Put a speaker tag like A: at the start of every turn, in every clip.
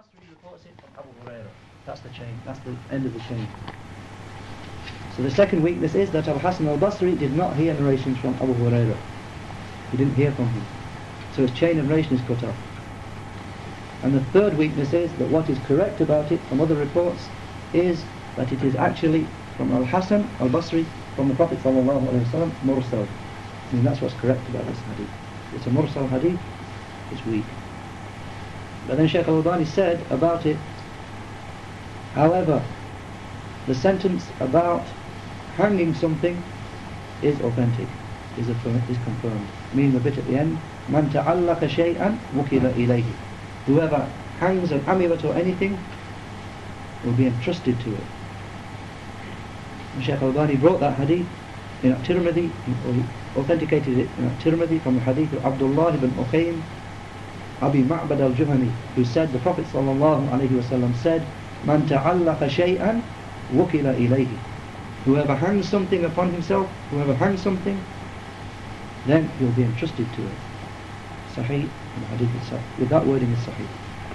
A: al-Basri reports it from Abu Hurairah. That's the chain, that's the end of the chain. So the second weakness is that Al-Hasan al-Basri did not hear narrations from Abu Hurairah. He didn't hear from him. So his chain of narration is cut off. And the third weakness is that what is correct about it from other reports is that it is actually from Al-Hasan al-Basri from the Prophet sallallahu alaihi wasallam, mursal. I mean, that's what's correct about this hadith. It's a mursal hadith, it's weak. But then Shaykh al-Albani said about it, however, the sentence about hanging something is authentic, is confirmed. Meaning the bit at the end, Man ta'allaqa shay'an wukila ilayhi. Whoever hangs an amulet or anything will be entrusted to it. And Shaykh al-Albani brought that hadith in At-Tirmidhi, or he authenticated it in At-Tirmidhi from the hadith of Abdullah ibn Uqaym, Abi Ma'bad al-Juhani, who said, the Prophet sallallahu alayhi wa sallam said, Man ta'allaqa shay'an wukila ilayhi. Whoever hangs something upon himself, whoever hangs something, then he'll be entrusted to it. Sahih, and the hadith itself, with that wording is sahih.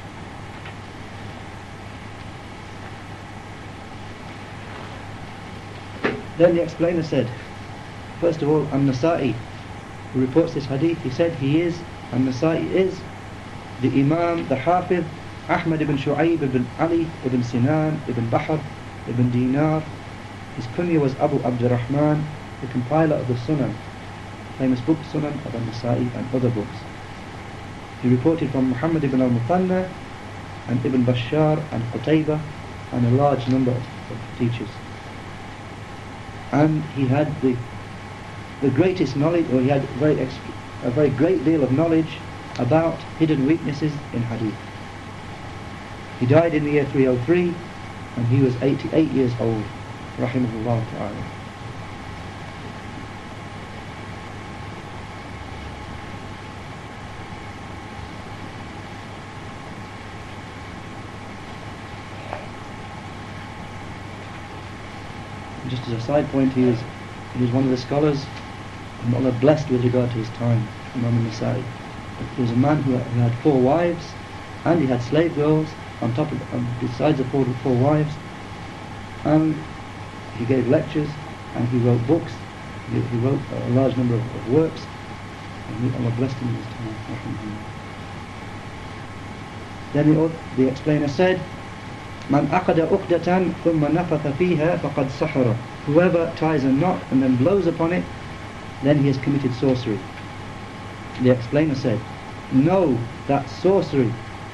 A: Then the explainer said, first of all, An-Nasa'i, who reports this hadith, he said An-Nasa'i is the Imam, the Hafiz, Ahmad ibn Shu'ayb ibn Ali ibn Sinan ibn Bahr ibn Dinar. His kunya was Abu Abdurrahman, the compiler of the Sunan, famous book Sunan of An-Nasa'i and other books. He reported from Muhammad ibn al-Muthanna and Ibn Bashar and Qutaybah and a large number of teachers. And he had the greatest knowledge, or he had a very great deal of knowledge about hidden weaknesses in hadith. He died in the year 303 and he was 88 years old, rahimahullah ta'ala. Just as a side point, he was one of the scholars and Allah blessed with regard to his time, Imam al-Nasa'i. He was a man who had 4 wives, and he had slave girls besides the four wives, and he gave lectures and he wrote books. He wrote a large number of works, and Allah blessed him in his time. Then the explainer said, Man aqada uqdatan thumma nafatha fiha faqad sahara. Whoever ties a knot and then blows upon it, then he has committed sorcery. The explainer said, know that sorcerers,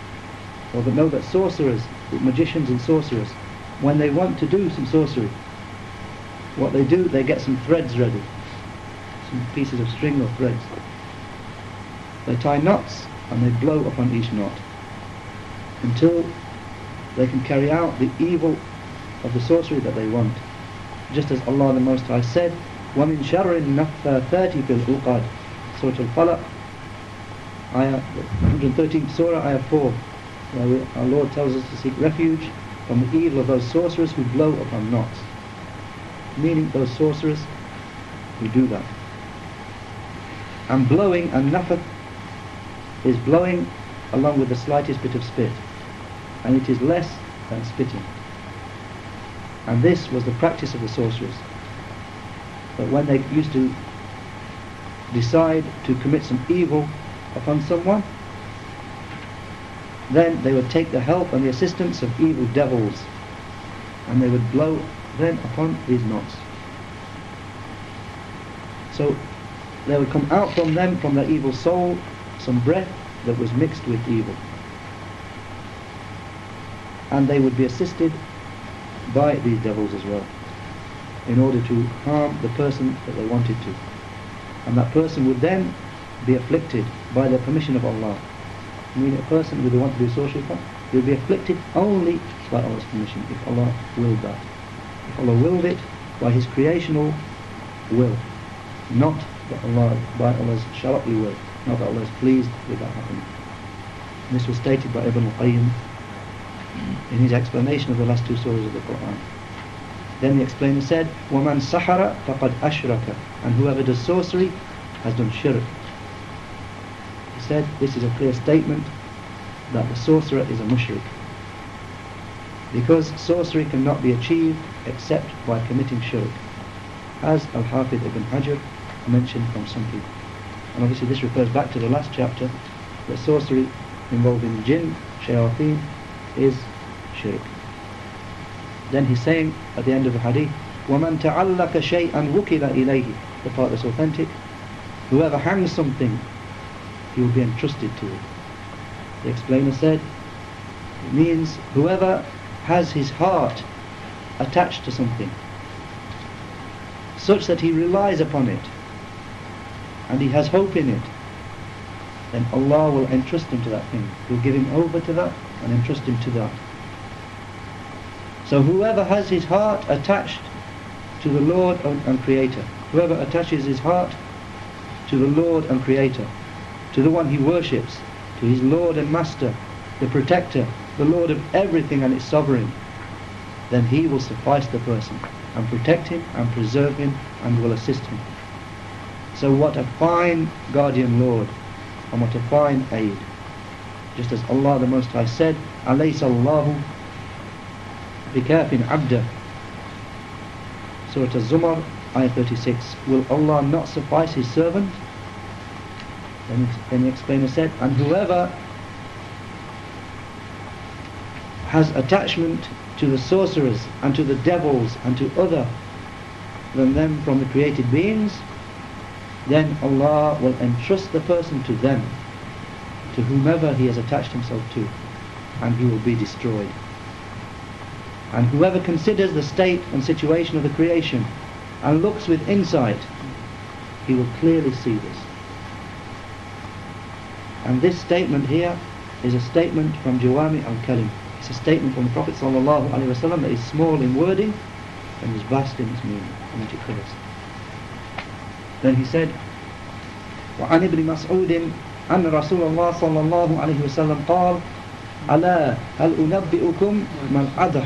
A: magicians and sorcerers, when they want to do some sorcery, what they do, they get some threads ready, some pieces of string or threads. They tie knots and they blow upon each knot until they can carry out the evil of the sorcery that they want. Just as Allah the Most High said, وَمِن شَرِّ النَّفَّاثَاتِ فِي الْعُقَدِ, Surah Al-Falaq, Ayah 113th Surah, Ayah 4, where our Lord tells us to seek refuge from the evil of those sorcerers who blow upon knots. Meaning those sorcerers who do that. And blowing, and nafath, is blowing along with the slightest bit of spit, and it is less than spitting. And this was the practice of the sorcerers. But when they used to decide to commit some evil upon someone, then they would take the help and the assistance of evil devils, and they would blow then upon these knots. So there would come out from them, from their evil soul, some breath that was mixed with evil, and they would be assisted by these devils as well, in order to harm the person that they wanted to. And that person would then be afflicted by the permission of Allah. I mean, a person who they want to do sorcery for, he will be afflicted only by Allah's permission, if Allah willed that. If Allah willed it by His creational will, not by Allah's shar'i will, not that Allah is pleased with that happening. And this was stated by Ibn al-Qayyim in his explanation of the last 2 surahs of the Quran. Then the explainer said, وَمَنْ سَحَرَ فَقَدْ أَشْرَكَ, and whoever does sorcery has done shirk. He said this is a clear statement that the sorcerer is a mushrik. because sorcery cannot be achieved except by committing shirk, as Al-Hafidh Ibn Hajar mentioned from some people. And obviously this refers back to the last chapter, that sorcery involving jinn, shayateen, is shirk. Then he's saying at the end of the hadith, وَمَنْ تَعَلَّكَ شَيْئًا وُكِلَ إِلَيْهِ, the part that's authentic, whoever hangs something, he will be entrusted to it. The explainer said, it means whoever has his heart attached to something, such that he relies upon it, and he has hope in it, then Allah will entrust him to that thing. He will give him over to that and entrust him to that. So whoever has his heart attached to the Lord and Creator, whoever attaches his heart to the Lord and Creator, to the one he worships, to his Lord and Master, the Protector, the Lord of everything and its Sovereign, then he will suffice the person and protect him and preserve him and will assist him. So what a fine guardian Lord and what a fine aid. Just as Allah the Most High said, أَلَيْسَ اللَّهُ بِكَافٍ عَبْدًا, Surah Az-Zumar, Ayah 36. Will Allah not suffice His servant? Then the explainer said, and whoever has attachment to the sorcerers and to the devils and to other than them from the created beings, then Allah will entrust the person to them, to whomever he has attached himself to, and he will be destroyed. And whoever considers the state and situation of the creation and looks with insight, he will clearly see this. And this statement here is a statement from Jawami al-Kalim. It's a statement from the Prophet ﷺ that is small in wording and is vast in its meaning and which it covers. Then he said, وعن ابن مسعود أن رسول الله صلى الله عليه وسلم قال ألا هل أنبئكم ما العذر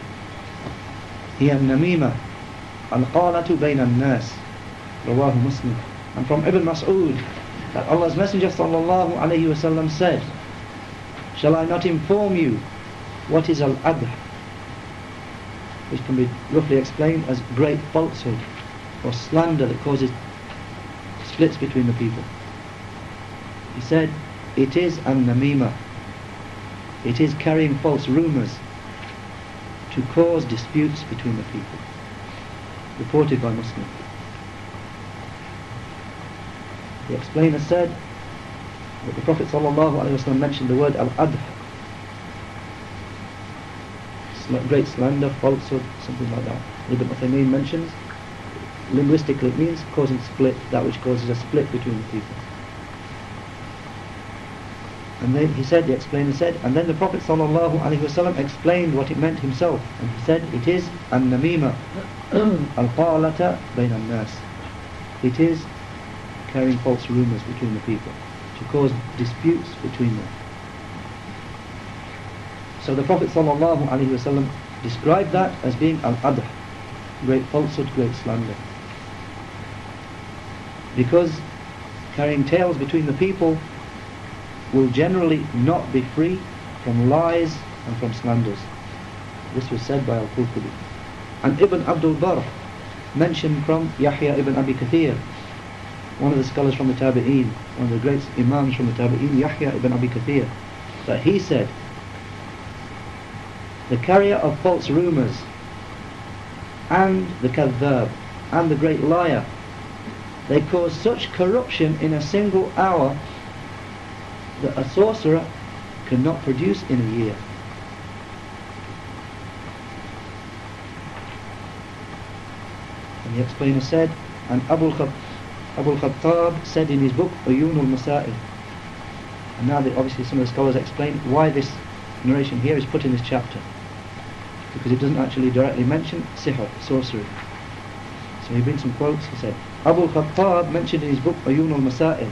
A: هي النميمة القالة بين الناس رواه مسلم. And from Ibn Mas'ud that Allah's Messenger sallallahu alayhi wasallam said, shall I not inform you what is al-adh, which can be roughly explained as great falsehood or slander that causes splits between the people. He said, it is an-namima, it is carrying false rumours to cause disputes between the people. Reported by Muslim. The explainer said that the Prophet ﷺ mentioned the word al-adh, great slander, falsehood, something like that. Ibn Uthaymeen mentions, linguistically it means causing split, that which causes a split between the people. And then he said, the explainer said, and then the Prophet ﷺ explained what it meant himself, and he said, it is an-namima al-qalata bayn al-nas. It is carrying false rumours between the people to cause disputes between them. So the Prophet ﷺ described that as being al-adh, great falsehood, great slander. Because carrying tales between the people will generally not be free from lies and from slanders. This was said by Al-Qurtubi. And Ibn Abdul Barr mentioned from Yahya ibn Abi Kathir, one of the scholars from the Tabi'een, one of the great Imams from the Tabi'een, Yahya ibn Abi Kathir, that he said, the carrier of false rumours and the kadhab and the great liar, they cause such corruption in a single hour that a sorcerer cannot produce in a year. And the explainer said, and Abu al-Khattab said in his book Uyun al-Masail. And now that obviously some of the scholars explain why this narration here is put in this chapter, because it doesn't actually directly mention sihr, sorcery. So he brings some quotes. He said, Abu al-Khattab mentioned in his book Uyun al-Masail,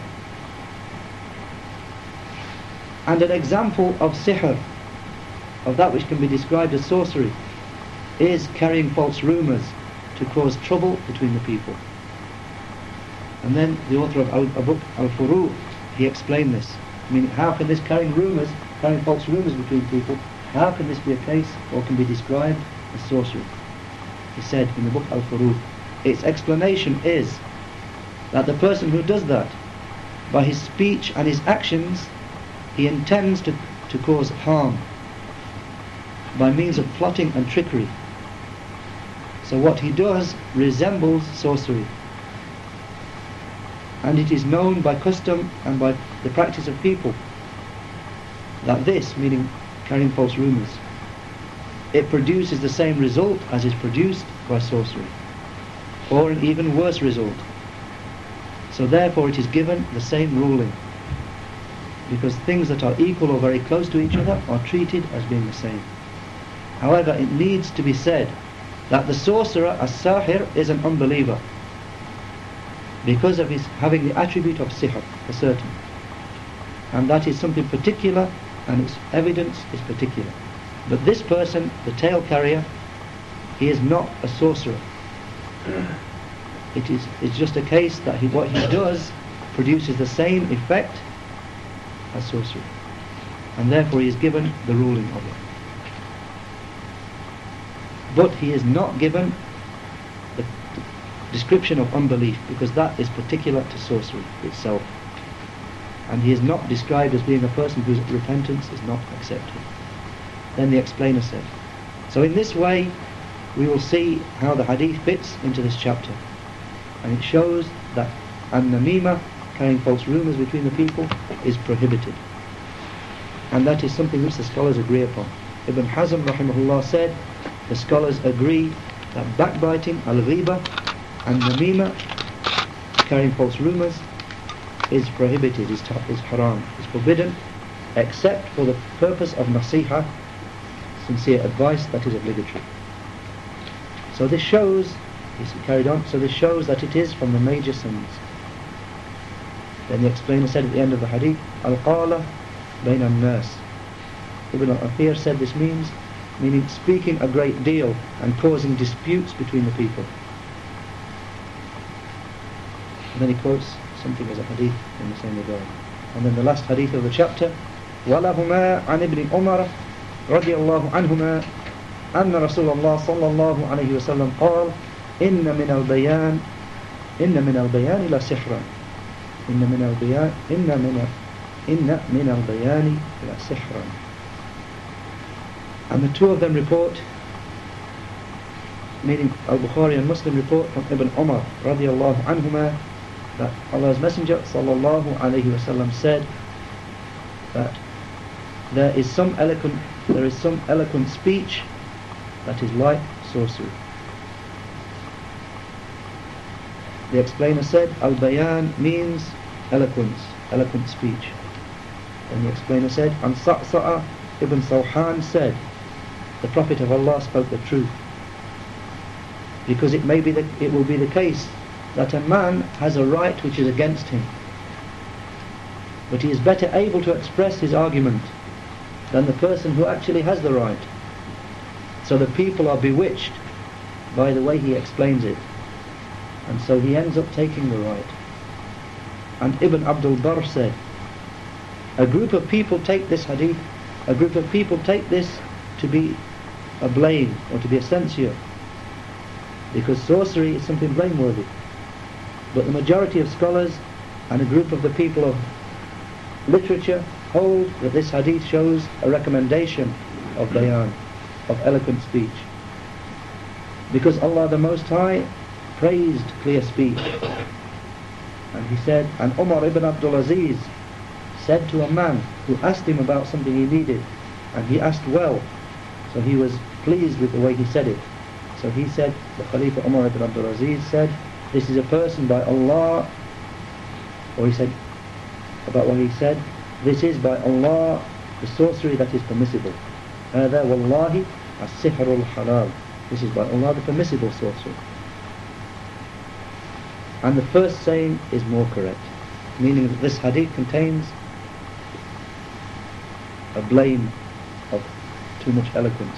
A: and an example of sihr, of that which can be described as sorcery, is carrying false rumours to cause trouble between the people. And then the author of a book, Al-Furu', he explained this. I mean, how can this carrying false rumours between people, how can this be a case or can be described as sorcery? He said in the book Al-Furud, its explanation is that the person who does that, by his speech and his actions, he intends to cause harm by means of plotting and trickery. So what he does resembles sorcery, and it is known by custom and by the practice of people that this, meaning carrying false rumours, it produces the same result as is produced by sorcery, or an even worse result. So therefore it is given the same ruling, because things that are equal or very close to each other are treated as being the same. However, it needs to be said that the sorcerer, as-sahir, is an unbeliever because of his having the attribute of sihr, for certain, and that is something particular, and its evidence is particular. But this person, the tale carrier, he is not a sorcerer. It's just a case that what he does produces the same effect as sorcery, and therefore he is given the ruling of it. But he is not given the description of unbelief, because that is particular to sorcery itself, and he is not described as being a person whose repentance is not accepted. Then the explainer said, so in this way we will see how the hadith fits into this chapter, and it shows that an-namima, carrying false rumours between the people, is prohibited, and that is something which the scholars agree upon. Ibn Hazm rahimahullah said the scholars agree that backbiting, al-ghiba, and namima, carrying false rumours, is prohibited, is haram, is forbidden, except for the purpose of nasiha, sincere advice that is obligatory. So this shows, he carried on, so this shows that it is from the major sins. Then the explainer said at the end of the hadith, al-qala bayn al-nas. Ibn al-Athir said this meaning speaking a great deal and causing disputes between the people. And then he quotes something as a hadith in the same regard. And then the last hadith of the chapter, وَلَهُمَا عَنِ ابْنِ عُمَرَ رضي الله عنهما أن رسول الله صلى الله عليه وسلم قال إن من البيان لسحرا إن من البيان لسحرا. And the two of them report, meaning Al-Bukhari and Muslim, report from Ibn Umar radiallahu anhuma that Allah's Messenger sallallahu alayhi wasallam said that there is some eloquent speech that is like sorcery. The explainer said al-bayan means eloquent speech. And the explainer said, and Sa'sa'a ibn Sawhan said, the Prophet of Allah spoke the truth, because it will be the case that a man has a right which is against him, but he is better able to express his argument than the person who actually has the right. So the people are bewitched by the way he explains it, and so he ends up taking the right. And Ibn Abdul Barr said, a group of people take this hadith, a group of people take this to be a blame or to be a censure, because sorcery is something blameworthy. But the majority of scholars and a group of the people of literature hold that this hadith shows a recommendation of bayan, of eloquent speech, because Allah the Most High praised clear speech. And he said, and Umar ibn Abdul Aziz said to a man who asked him about something he needed, and he asked well, so he was pleased with the way he said it. So he said, the Khalifa Umar ibn Abdul Aziz said, this is a person by Allah, or he said about what he said, this is by Allah the sorcery that is permissible. هذا والله السحر الحلال. This is by Allah the permissible sorcery. And the first saying is more correct, meaning that this hadith contains a blame of too much eloquence.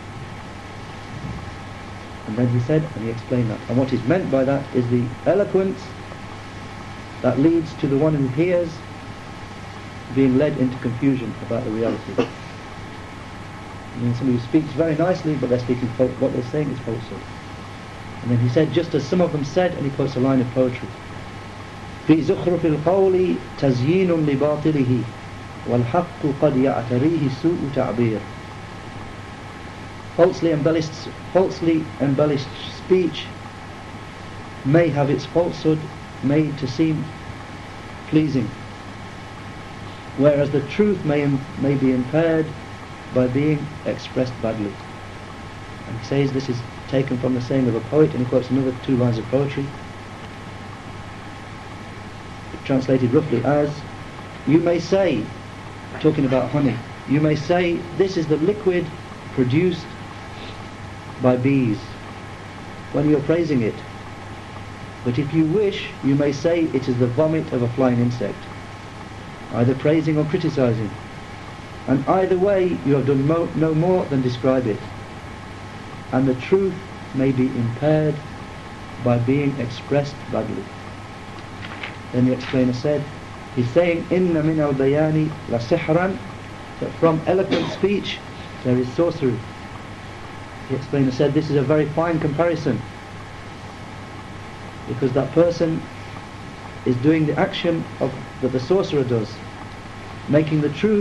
A: And then he said, and he explained that, and what is meant by that is the eloquence that leads to the one who hears being led into confusion about the reality. meaning somebody who speaks very nicely, but they're speaking what they're saying is falsehood. And then he said, just as some of them said, and he quotes a line of poetry, في زخرف القول تزيين لباطله والحق قد يعتريه سوء تعبير. Falsely embellished speech may have its falsehood made to seem pleasing, whereas the truth may be impaired by being expressed badly. And he says this is taken from the saying of a poet, and he quotes another 2 lines of poetry, translated roughly as, you may say, talking about honey, you may say this is the liquid produced by bees when you're praising it, but if you wish you may say it is the vomit of a flying insect, either praising or criticizing, and either way you have done no more than describe it, and the truth may be impaired by being expressed badly. Then the explainer said, he's saying, Inna min al-bayani la sihran, that from eloquent speech there is sorcery. The explainer said this is a very fine comparison, because that person is doing the action that the sorcerer does, making the truth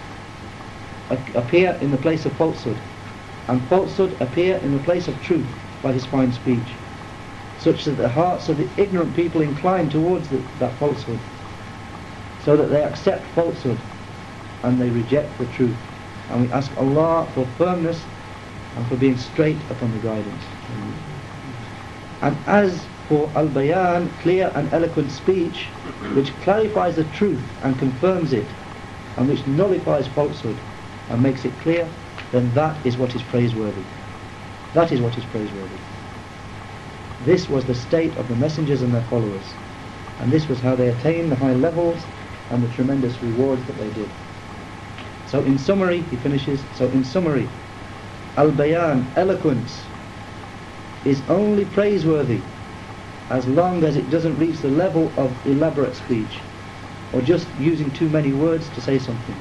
A: appear in the place of falsehood, and falsehood appear in the place of truth by his fine speech, such that the hearts of the ignorant people incline towards that falsehood, so that they accept falsehood and they reject the truth. And we ask Allah for firmness and for being straight upon the guidance. And as for al-bayan, clear and eloquent speech, which clarifies the truth and confirms it, and which nullifies falsehood and makes it clear, then that is what is praiseworthy. That is what is praiseworthy. This was the state of the messengers and their followers, and this was how they attained the high levels and the tremendous rewards that they did. So in summary, he finishes, al-bayan, eloquence, is only praiseworthy as long as it doesn't reach the level of elaborate speech, or just using too many words to say something,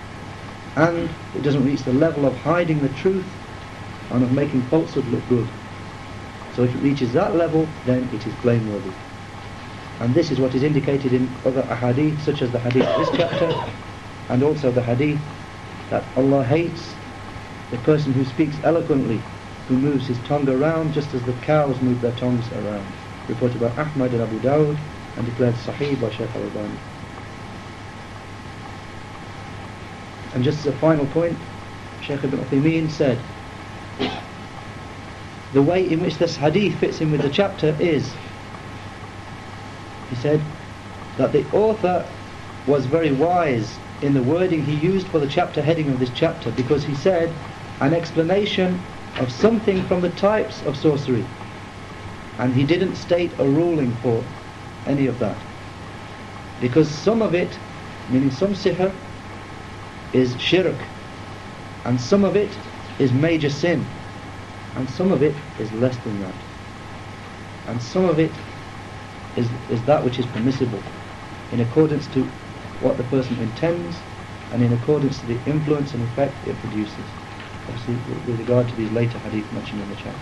A: and it doesn't reach the level of hiding the truth and of making falsehood look good. So if it reaches that level, then it is blameworthy. And this is what is indicated in other ahadith, such as the hadith of this chapter, and also the hadith that Allah hates the person who speaks eloquently, who moves his tongue around just as the cows move their tongues around. Reported by Ahmad and Abu Dawud and declared Sahih by Shaykh al-Albani. And just as a final point, Shaykh ibn Uthaymeen said, the way in which this hadith fits in with the chapter is, he said, that the author was very wise in the wording he used for the chapter heading of this chapter, because he said, an explanation of something from the types of sorcery, and he didn't state a ruling for any of that, because some of it, meaning some sihr, is shirk, and some of it is major sin, and some of it is less than that, and some of it is that which is permissible in accordance to what the person intends and in accordance to the influence and effect it produces, obviously with regard to these later hadith mentioned in the chapter.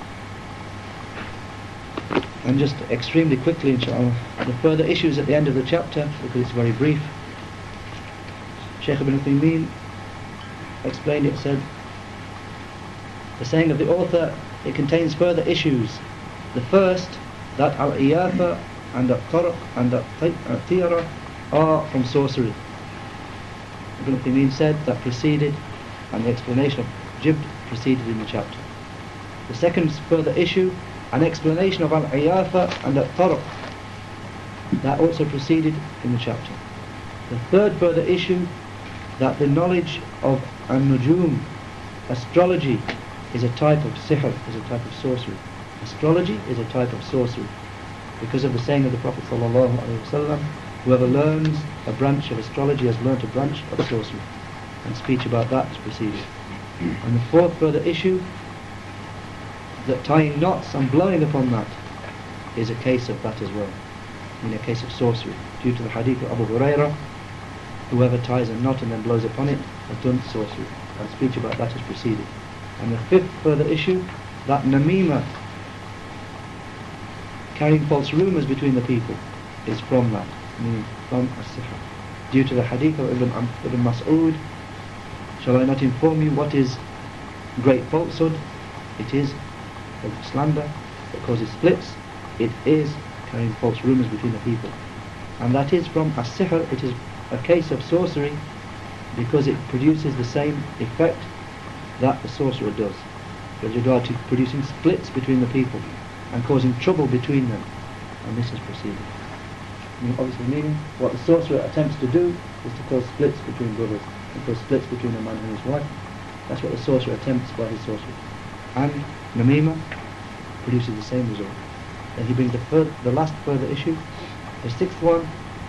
A: And just extremely quickly, inshallah, the further issues at the end of the chapter, because it's very brief. Shaykh ibn Uthaymeen explained it, said, the saying of the author, it contains further issues. The first, that al-iyafa and al-tarq and al-tiyara are from sorcery. Ibn Uthaymeen said that preceded, and the explanation of jibd preceded in the chapter. The second further issue, an explanation of al-iyafa and al-tarq, that also preceded in the chapter. The third further issue, that the knowledge of an-nujum, astrology, is a type of sihr, is a type of sorcery. Astrology is a type of sorcery, because of the saying of the Prophet ﷺ, whoever learns a branch of astrology has learnt a branch of sorcery, and speech about that is preceded. And the fourth further issue, that tying knots and blowing upon that is a case of that as well, in a case of sorcery, due to the hadith of Abu Hurairah, whoever ties a knot and then blows upon it has done sorcery. and speech about that has preceded. And the fifth further issue, that namima, carrying false rumours between the people, is from that, meaning from as-sihr. Due to the hadith of Ibn Mas'ud, shall I not inform you what is great falsehood? It is slander that causes splits. It is carrying false rumours between the people. And that is from as-sihr. It is a case of sorcery because it produces the same effect that the sorcerer does with regard to producing splits between the people and causing trouble between them. And this is proceeded. Obviously meaning what the sorcerer attempts to do is to cause splits between brothers and cause splits between a man and his wife. That's what the sorcerer attempts by his sorcery. And namima produces the same result. Then he brings the last further issue, the sixth one,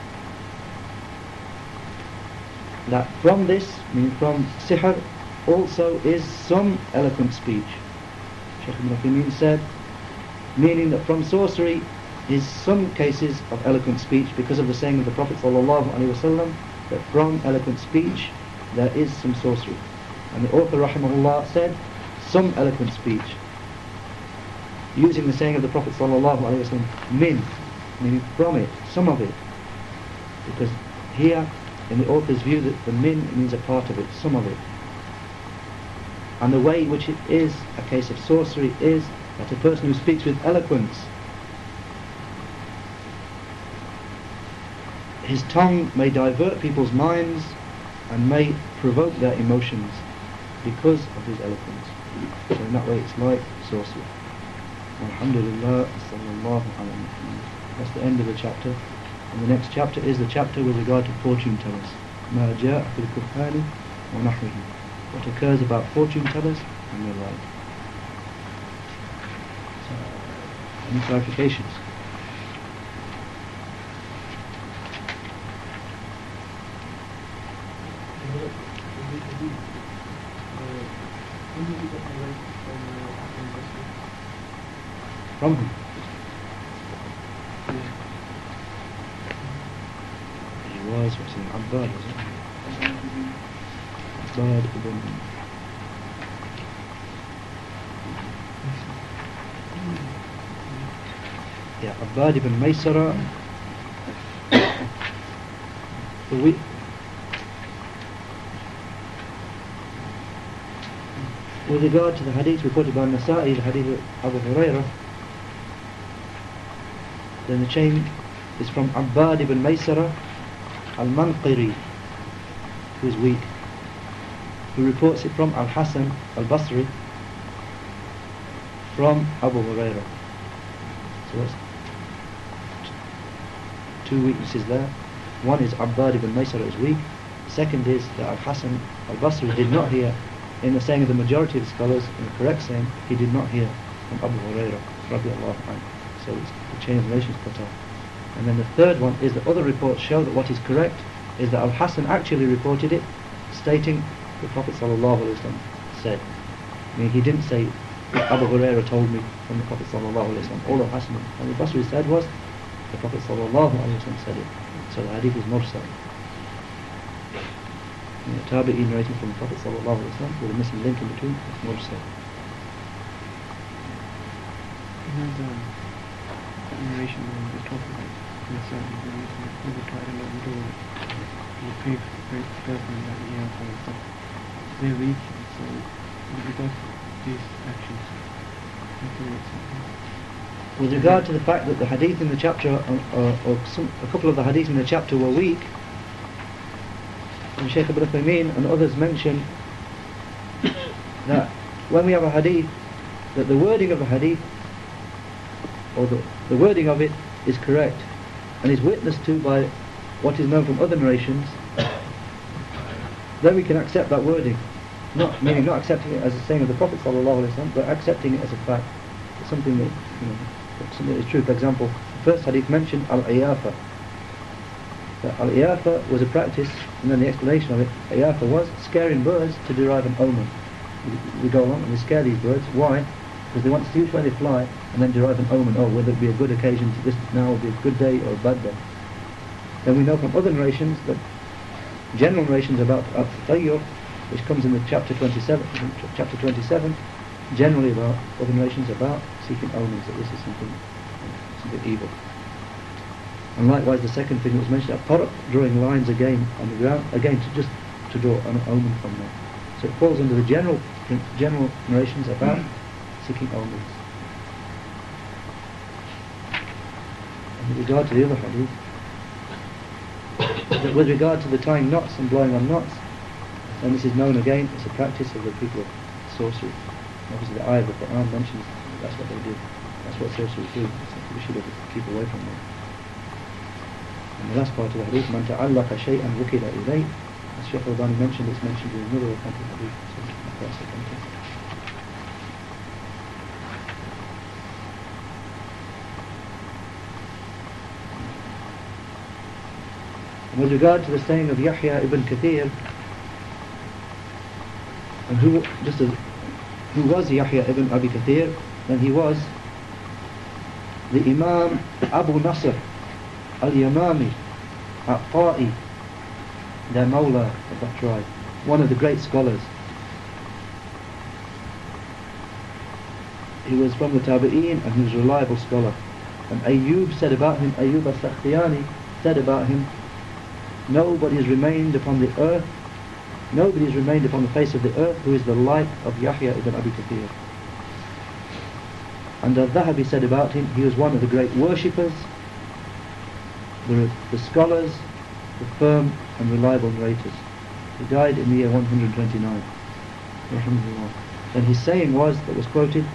A: that from this, meaning from sihr, also is some eloquent speech. Shaykh Ibn Uthaymeen said, meaning that from sorcery is some cases of eloquent speech because of the saying of the Prophet ﷺ that from eloquent speech there is some sorcery. And the author rahimahullah said some eloquent speech, using the saying of the Prophet ﷺ, min, meaning from it, some of it, because here in the author's view that the min means a part of it, some of it. And the way in which it is a case of sorcery is that a person who speaks with eloquence, his tongue may divert people's minds and may provoke their emotions because of his eloquence. So in that way it's like sorcery. Alhamdulillah, sallallahu alayhi wa sallam. That's the end of the chapter. And the next chapter is the chapter with regard to fortune tellers. مَا جَاءَ فِي الْكُهَّانِ وَنَحْوِهِمْ. What occurs about fortune tellers and their like. So, any clarifications? From whom? He was, what's his name? Abbad, was it? Abbad ibn... Yeah, Abbad ibn Maysara. With regard to the hadith reported by Nasa'i, the hadith of Abu Hurairah, then the chain is from Abbad ibn Maysara al-Manqiri, who is weak, who reports it from Al-Hasan al-Basri from Abu Hurairah. So that's two weaknesses there. One is Abbad ibn Maysara is weak. The second is that Al-Hasan al-Basri did not hear, in the saying of the majority of the scholars, in the correct saying, he did not hear from Abu Hurairah radiallahu anhu. So the chain of narration is cut off. And then the third one is that other reports show that what is correct is that Al-Hasan actually reported it, stating the Prophet ﷺ said. I mean, he didn't say, Abu Hurairah told me from the Prophet ﷺ. All Al-Hasan al-Basri said was, the Prophet ﷺ said it. So the hadith is mursal. Tabi'i narrating from the Prophet ﷺ with a missing link in between, it's mursal.
B: Narration when they talk about Nasa, they try to let go the pig person that he has and stuff. They're weak, so because of these actions,
A: with regard to the fact that the hadith in the chapter, a couple of the hadith in the chapter were weak, and Shaykh Ibn Uthaymeen and others mention that when we have a hadith, that the wording of the hadith, or the wording of it, is correct and is witnessed to by what is known from other narrations, then we can accept that wording, not accepting it as a saying of the Prophet ﷺ, but accepting it as a fact. It's something that, something that is true. For example, the first hadith mentioned al-iyafa. That al-iyafa was a practice, and then the explanation of it, iyafa was scaring birds to derive an omen. We go along and we scare these birds. Why? Because they want to see which way they fly and then derive an omen. Oh, whether it be a good occasion, this now will be a good day or a bad day. Then we know from other narrations that general narrations about at-tayyur, which comes in the chapter 27, generally about other narrations about seeking omens, that this is something evil. And likewise the second thing that was mentioned, Tarq, drawing lines again on the ground, again to draw an omen from there. So it falls under the general narrations about seeking omens. And with regard to the other hadith, that with regard to the tying knots and blowing on knots, and this is known again, it's a practice of the people of sorcery. Obviously the ayah of the Quran mentions that's what they do. That's what sorcerers do. So we should keep away from that. And the last part of the hadith, مَنْ تَعَلَّقَ شَيْئًا وُكِلَ إِلَيْهِ, as Shaykh al-Albani mentioned, it's mentioned in another authentic hadith. So that's authentic. And with regard to the saying of Yahya ibn Kathir, and who was Yahya ibn Abi Kathir? Then he was the Imam Abu Nasr al-Yamami al-Ta'i, their Mawla of that tribe, one of the great scholars. He was from the Tabi'een and he was a reliable scholar. And Ayyub said about him, Ayyub al-Sakhtiyani said about him, nobody has remained upon the earth, nobody has remained upon the face of the earth who is the like of Yahya ibn Abi Kathir. And al-Dhahabi said about him, he was one of the great worshippers, the scholars, the firm and reliable narrators. He died in the year 129. And his saying was, that was quoted,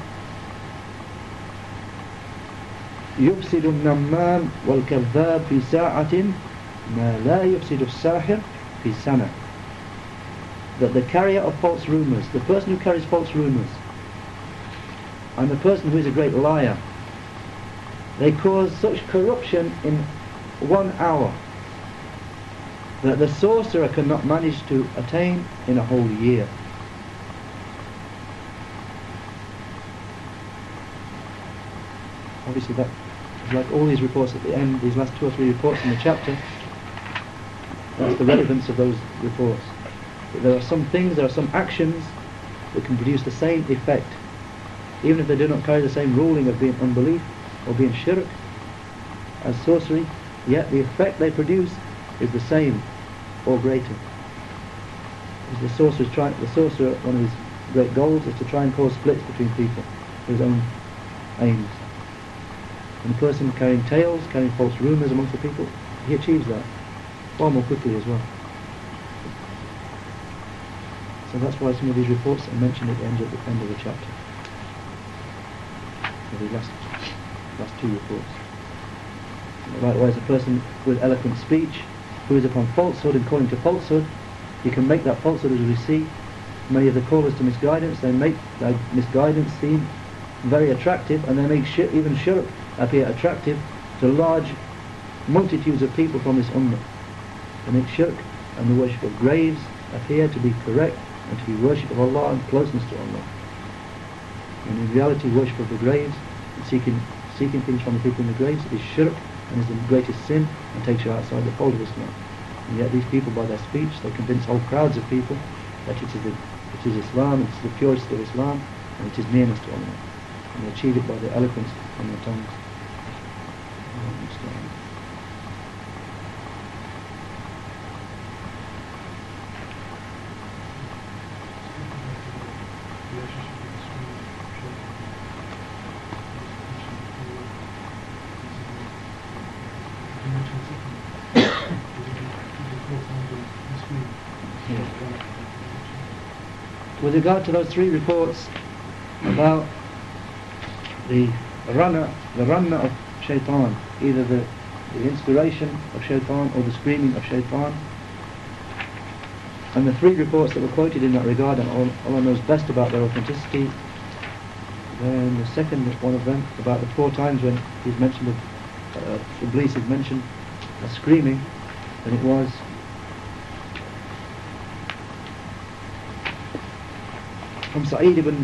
A: يفسد النمام والكذاب في ساعة ما لا يفسد الساحر في سنة. That the carrier of false rumours, the person who carries false rumours, and the person who is a great liar, they cause such corruption in 1 hour that the sorcerer cannot manage to attain in a whole year. Obviously that is like all these reports at the end, these last 2 or 3 reports in the chapter, that's the relevance of those reports. That there are some things, there are some actions that can produce the same effect, even if they do not carry the same ruling of being unbelief or being shirk as sorcery, yet the effect they produce is the same or greater. The sorcerer, one of his great goals is to try and cause splits between people for his own aims. And the person carrying tales, carrying false rumours amongst the people, he achieves that far more quickly as well. So that's why some of these reports are mentioned at the end of the chapter. The last 2 reports. Likewise, a person with eloquent speech who is upon falsehood and calling to falsehood, he can make that falsehood, as we see, many of the callers to misguidance, they make that misguidance seem very attractive, and they make even shirk appear attractive to large multitudes of people from this ummah. They make shirk and the worship of graves appear to be correct and to be worship of Allah and closeness to Allah. And in reality, worship of the graves, seeking things from the people in the graves, is shirk and is the greatest sin and takes you outside the fold of Islam. And yet these people, by their speech, they convince whole crowds of people that it is Islam, it is the purest of Islam, and it is nearness to Allah. And they achieve it by their eloquence on their tongues. With regard to those 3 reports about the runner of shaitan, either the inspiration of shaitan or the screaming of shaitan, and the 3 reports that were quoted in that regard, and Allah knows best about their authenticity, then the second one of them, about the 4 times when he's mentioned Iblis is mentioned as screaming, then it was from Sa'id ibn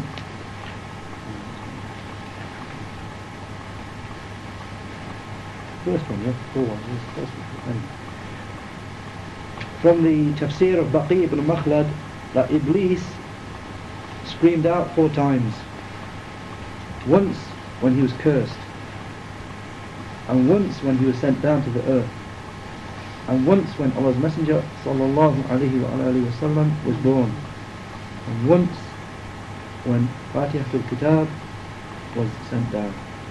A: first one, yeah, 4 ones, first one. From the tafsir of Baqi ibn Makhlad, that Iblis screamed out 4 times. Once when he was cursed, and once when he was sent down to the earth, and once when Allah's Messenger sallallahu alaihi wasallam was born, and once when Fatihatul Kitab was sent down.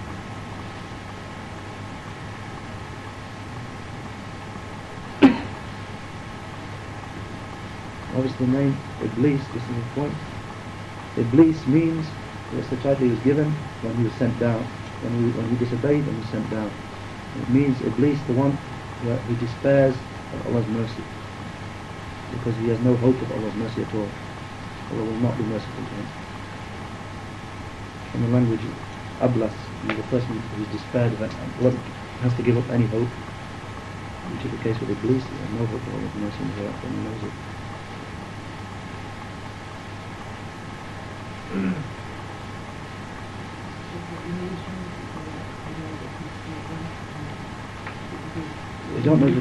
A: Obviously the name Iblis, this is the point. Iblis means, that's the title he was given when he was sent down, when he disobeyed and was sent down. It means Iblis, the one where he despairs of Allah's mercy, because he has no hope of Allah's mercy at all. Allah will not be merciful to him. From the language Ablas, means a person who is despaired of it, has to give up any hope, which is the case with Iblis. He has no hope of Allah's mercy in his heart, and he knows it. We don't know.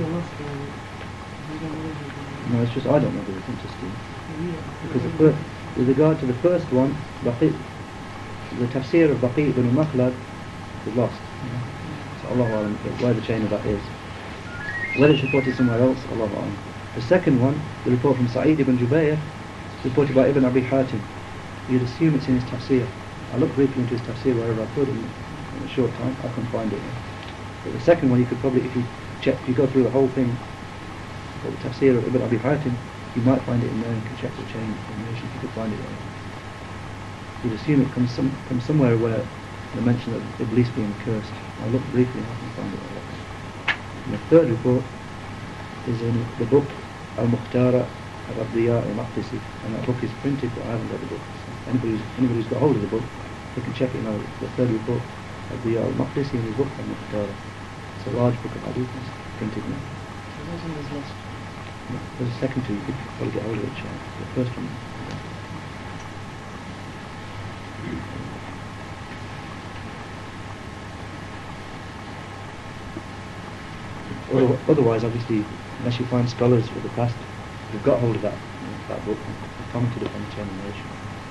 A: No, it's just I don't know who it's interesting. Because with regard to the first one, the tafsir of Baqi ibn Makhlad is lost. So Allahu A'lam, where the chain of that is. Whether it's reported somewhere else, Allahu A'lam. The second one, the report from Sa'id ibn Jubayr, reported by Ibn Abi Hatim. You'd assume it's in his tafsir. I looked briefly into his tafsir wherever I could in a short time. I couldn't find it. But the second one, you could probably, if you go through the whole thing, the tafsir of Ibn Abi Hatim, you might find it in there and can check the chain of information if you could find it there. You'd assume it comes from somewhere where they mention that Iblis being cursed. I looked briefly and I can find it there. And the third report is in the book Al-Mukhtara Al-Abdiya Al-Maqdisi, and that book is printed, but I haven't got the book. So anybody who's got hold of the book, they can check it now. The third report of the Al-Maqdisi in his book Al-Mukhtara. It's a large book of hadith, it's printed now. No, there's a second two, you could probably get hold of it, the first one. Otherwise, obviously, unless you find scholars of the past who've got hold of that book and commented upon the chain of narration.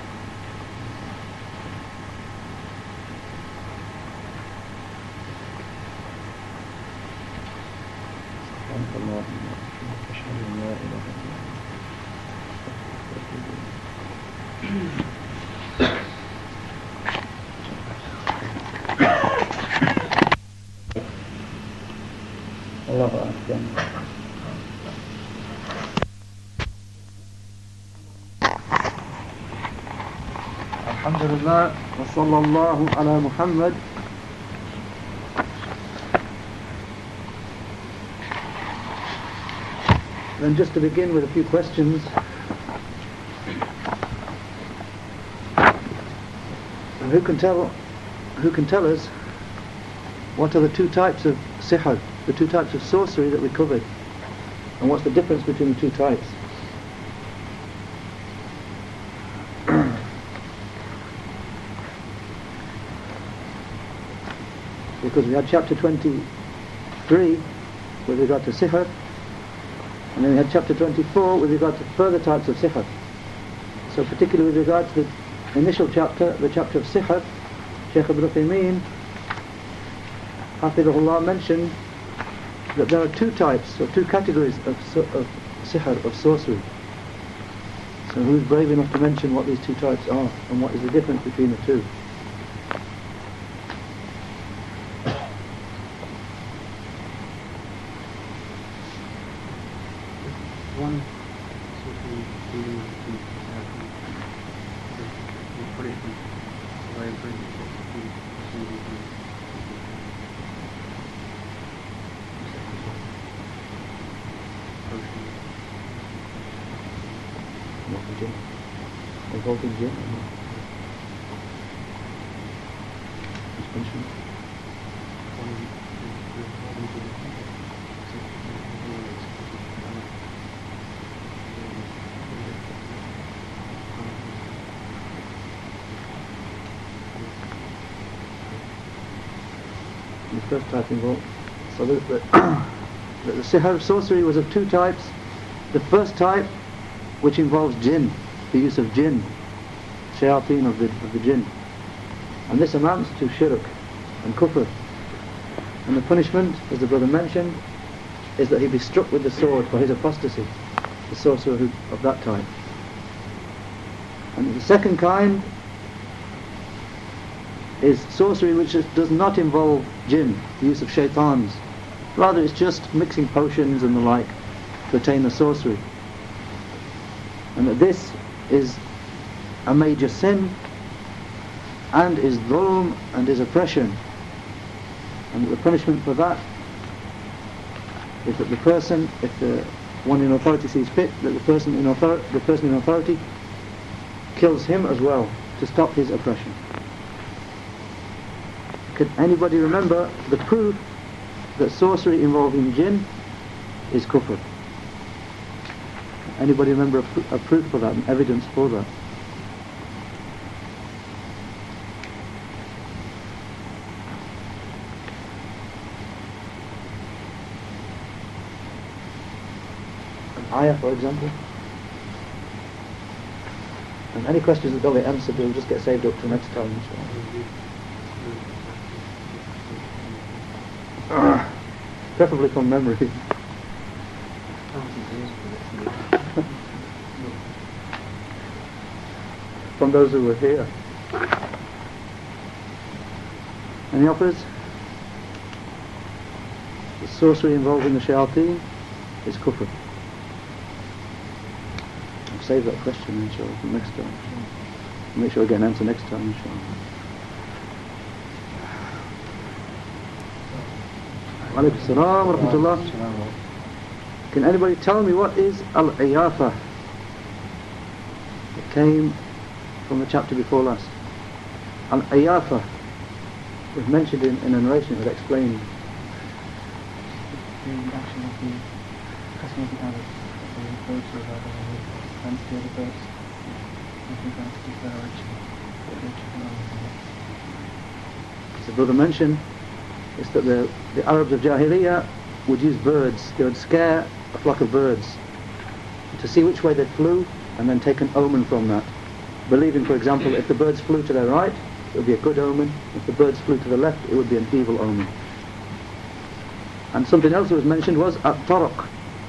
A: Allahu Akbar. Alhamdulillah wa sallallahu ala Muhammad. Then just to begin with a few questions. Who can tell us what are the 2 types of sihr, the 2 types of sorcery that we covered, and what's the difference between the 2 types? Because we had chapter 23 with regard to sihr, and then we had chapter 24 with regard to further types of sihr. So particularly with regard to the initial chapter, the chapter of sihr, Shaykh Ibn Uthaymeen Hafidhullah mentioned that there are 2 types or 2 categories of sihr, of sorcery. So who's brave enough to mention what these 2 types are and what is the difference between the 2?
B: One sorcery dealing with the put it in way of bringing
A: Involved in jinn? Suspension? The first type involved. So the sihr of sorcery was of 2 types. The first type, which involves jinn, the use of jinn, shayateen of the jinn. And this amounts to shirk and kufr. And the punishment, as the brother mentioned, is that he be struck with the sword for his apostasy, the sorcerer of that time. And the second kind is sorcery which does not involve jinn, the use of shaitans. Rather it's just mixing potions and the like to attain the sorcery. And that this is a major sin and is dhulm and is oppression. And the punishment for that is that the person, if the one in authority sees fit, that the person in authority kills him as well to stop his oppression. Could anybody remember the proof that sorcery involving jinn is kufr? Anybody remember a proof for that, an evidence for that? An ayah, for example? And any questions that don't get answered will just get saved up to next time, inshallah. Preferably from memory. From those who were here. Any offers? The sorcery involving the shayateen is kufr. I'll save that question, inshallah, for next time. I'll make sure I get an answer next time, inshallah. Alaykum as-salam wa rahmatullah. Can anybody tell me what is al-iyafa? It came from the chapter before last. Al-iyafa was mentioned in a narration that explained
B: the action of the custom of the Arabs, they refer to rather than the other birds. I think that's the direction.
A: As the brother mentioned, is that the Arabs of Jahiliyyah would use birds. They would scare a flock of birds to see which way they flew and then take an omen from that. Believing, for example, if the birds flew to their right, it would be a good omen. If the birds flew to the left, it would be an evil omen. And something else that was mentioned was at-taraq.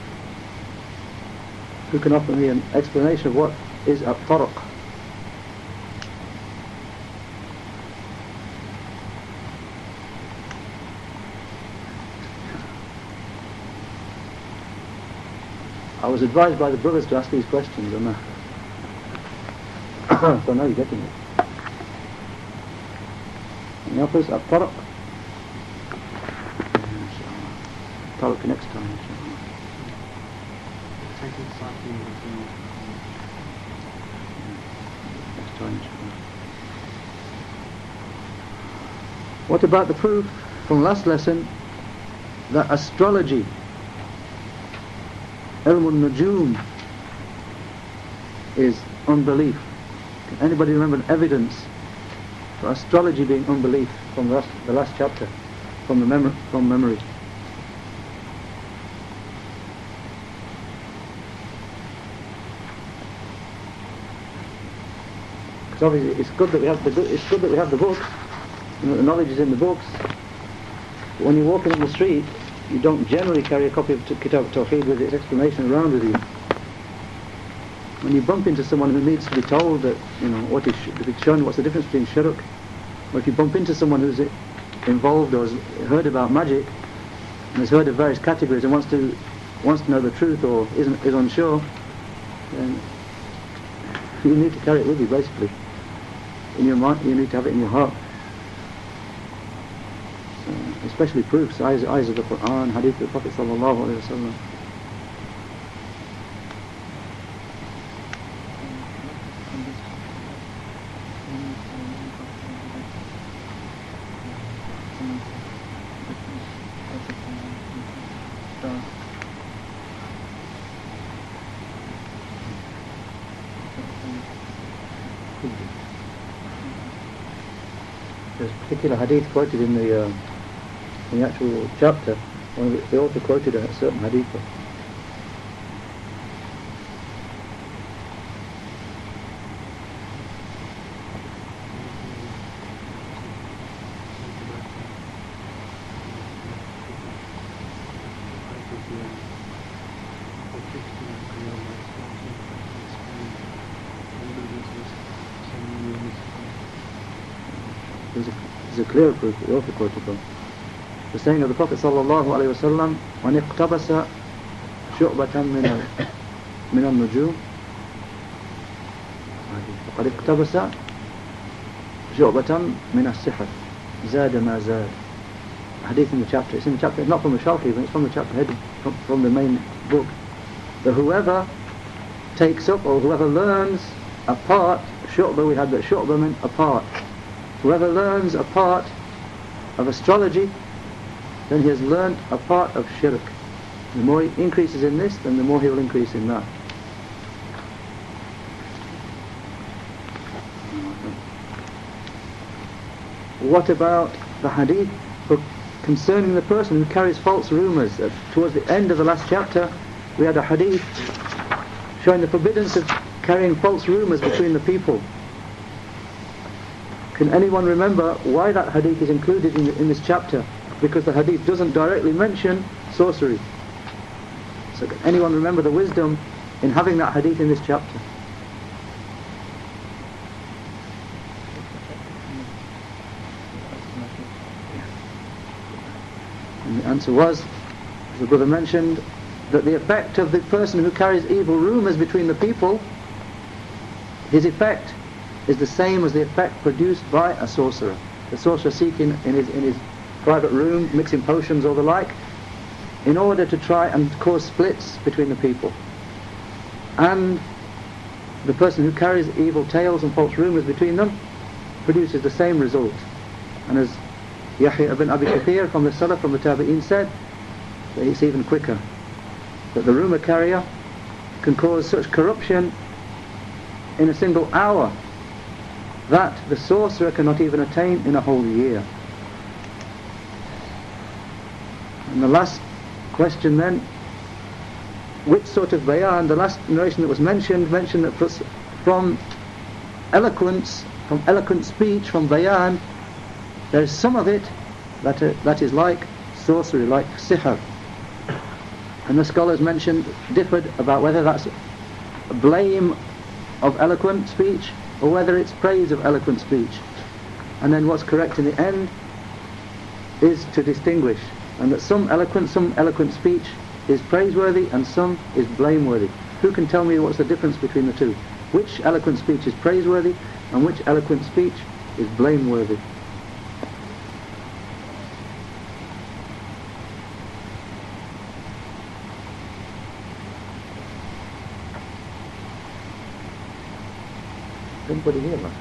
A: Who can offer me an explanation of what is at-taraq? I was advised by the brothers to ask these questions, and so now you're getting it. Any offers? At-taraq? Taraq next time, inshallah. Next time, inshallah. What about the proof from last lesson that astrology, Ilmun Nujum, is unbelief? Can anybody remember an evidence for astrology being unbelief from the last chapter, from memory? Because obviously it's good that we have the books, and that the knowledge is in the books. But when you're walking on the street, you don't generally carry a copy of Kitab Tawheed with its explanation around with you. When you bump into someone who needs to be told that, what is, to be shown what's the difference between shirk, or if you bump into someone who's involved or has heard about magic and has heard of various categories and wants to know the truth or is unsure, then you need to carry it with you, basically. In your mind, you need to have it in your heart. Especially proofs, eyes of the Quran, hadith of the Prophet sallallahu alaihi wasallam. There's a particular hadith quoted in the actual chapter. The author quoted a certain hadith. there's a clear proof that we also quoted from. The saying of the Prophet sallallahu alaihi wasallam, "Man iqtabasa shu'batan min al-nujum, faqad iqtabasa shu'batan min al-sihr, zada ma zad." Hadith in the chapter. It's in the chapter. It's not from the Sharh even. It's from the chapter heading, from the main book. That whoever takes up or whoever learns a part, shu'bah, we had that shu'bah meant a part. Whoever learns a part of astrology, then he has learnt a part of shirk. The more he increases in this, then the more he will increase in that. What about the hadith concerning the person who carries false rumours? Towards the end of the last chapter, we had a hadith showing the forbiddance of carrying false rumours between the people. Can anyone remember why that hadith is included in this chapter? Because the hadith doesn't directly mention sorcery. So can anyone remember the wisdom in having that hadith in this chapter? And the answer was, as the brother mentioned, that the effect of the person who carries evil rumours between the people, his effect is the same as the effect produced by a sorcerer. The sorcerer seeking in his private room, mixing potions or the like, in order to try and cause splits between the people. And the person who carries evil tales and false rumours between them produces the same result. And as Yahya ibn Abi Kathir from the Salaf, from the Tabi'een said, that it's even quicker. That the rumour carrier can cause such corruption in a single hour that the sorcerer cannot even attain in a whole year. And the last question then, which sort of bayan, the last narration that was mentioned that from eloquence, from eloquent speech, from bayan, there is some of it that is like sorcery, like sihr. And the scholars differed about whether that's blame of eloquent speech or whether it's praise of eloquent speech. And then what's correct in the end is to distinguish, and that some eloquent speech is praiseworthy and some is blameworthy. Who can tell me what's the difference between the two? Which eloquent speech is praiseworthy and which eloquent speech is blameworthy? Anybody here, Martin?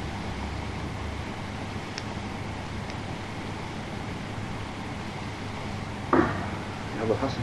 A: Abu Hassan.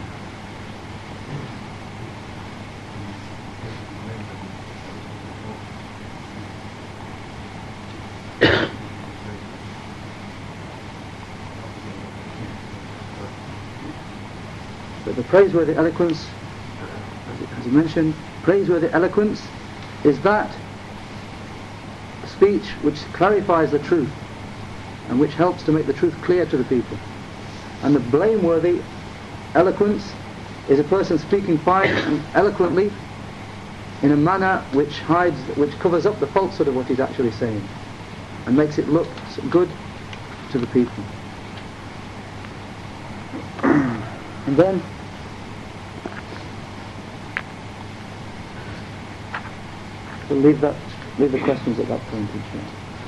A: But the praiseworthy eloquence, as you mentioned, praiseworthy eloquence is that speech which clarifies the truth and which helps to make the truth clear to the people. And the blameworthy eloquence is a person speaking fine and eloquently in a manner which covers up the falsehood of what he's actually saying and makes it look good to the people. And then we'll leave the questions at that point, inshallah.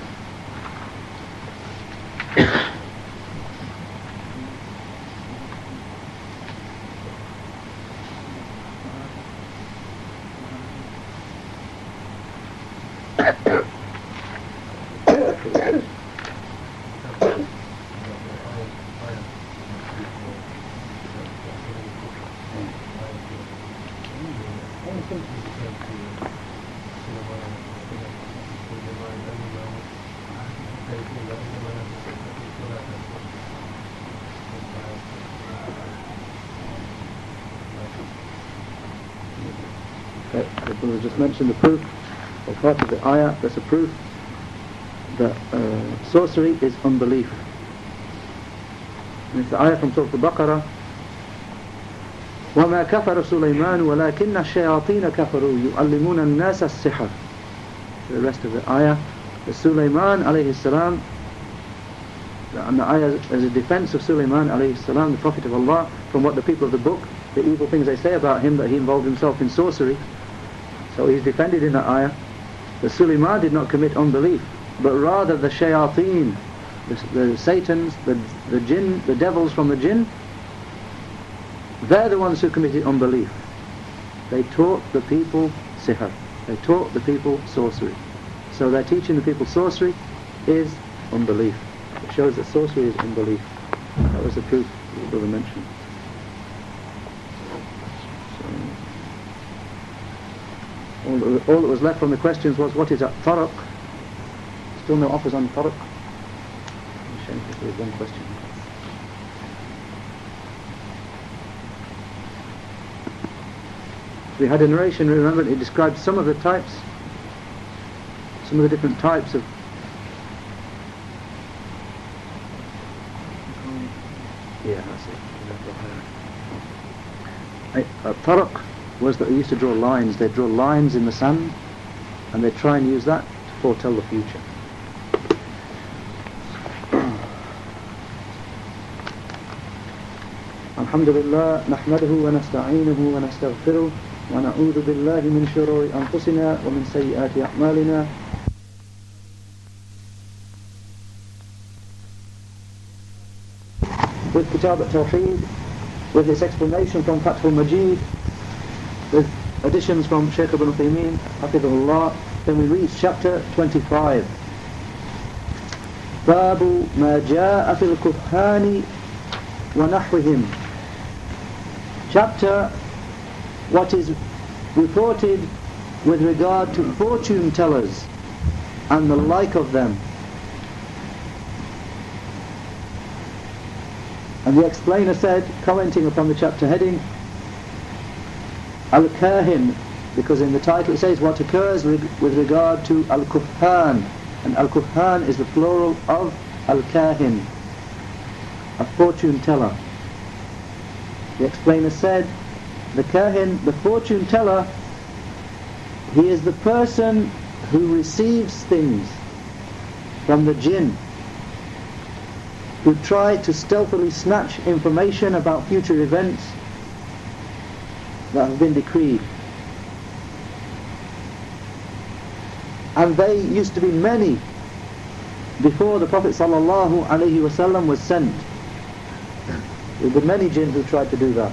A: We just mentioned the proof, or part of the ayah that's a proof that sorcery is unbelief. And it's the ayah from Surah Al-Baqarah, وَمَا كَفَرَ سُلَيْمَانُ وَلَكِنَّ الشَّيَاطِينَ كَفَرُوا يُعَلِّمُونَ النَّاسَ السِّحْرَ. The rest of the ayah, that Sulaiman alayhi salam and the ayah as a defense of Sulaiman alayhi salam, the Prophet of Allah, from what the people of the book, the evil things they say about him, that he involved himself in sorcery. So he's defended in that ayah that Sulaiman did not commit unbelief, but rather the shayateen, the Satans, the jinn, the devils from the jinn, they're the ones who committed unbelief. They taught the people sihr. They taught the people sorcery. So they're teaching the people sorcery is unbelief. It shows that sorcery is unbelief. That was the proof that the brother mentioned. So, all that was left from the questions was, what is that Taraq? Still no offers on Taraq. Shame if there is one question. We had a narration, remember, it described some of the types, some of the different types of that's it. Taraq was that they used to draw lines. They'd draw lines in the sand and they'd try and use that to foretell the future. Alhamdulillah, nahmaduhu wa nasta'inuhu wa nastaghfiruh wa na'udhu billahi min shururi anfusina wa min sayyiati a'malina. With Kitab al-Tawheed, with its explanation from Fath al-Majid, with additions from Shaykh ibn Uthaymeen, Hafidhullah, then we reach chapter 25. Babu ma ja'a fil kuhani wa nahwihim. Chapter, what is reported with regard to fortune tellers and the like of them. And the explainer said, commenting upon the chapter heading, Al-Kahin, because in the title it says what occurs with regard to Al-Kuhan, and Al-Kuhan is the plural of Al-Kahin, a fortune teller. The explainer said, the Kahin, the fortune teller, he is the person who receives things from the jinn, who try to stealthily snatch information about future events that have been decreed. And they used to be many before the Prophet ﷺ was sent. There were many jinn who tried to do that.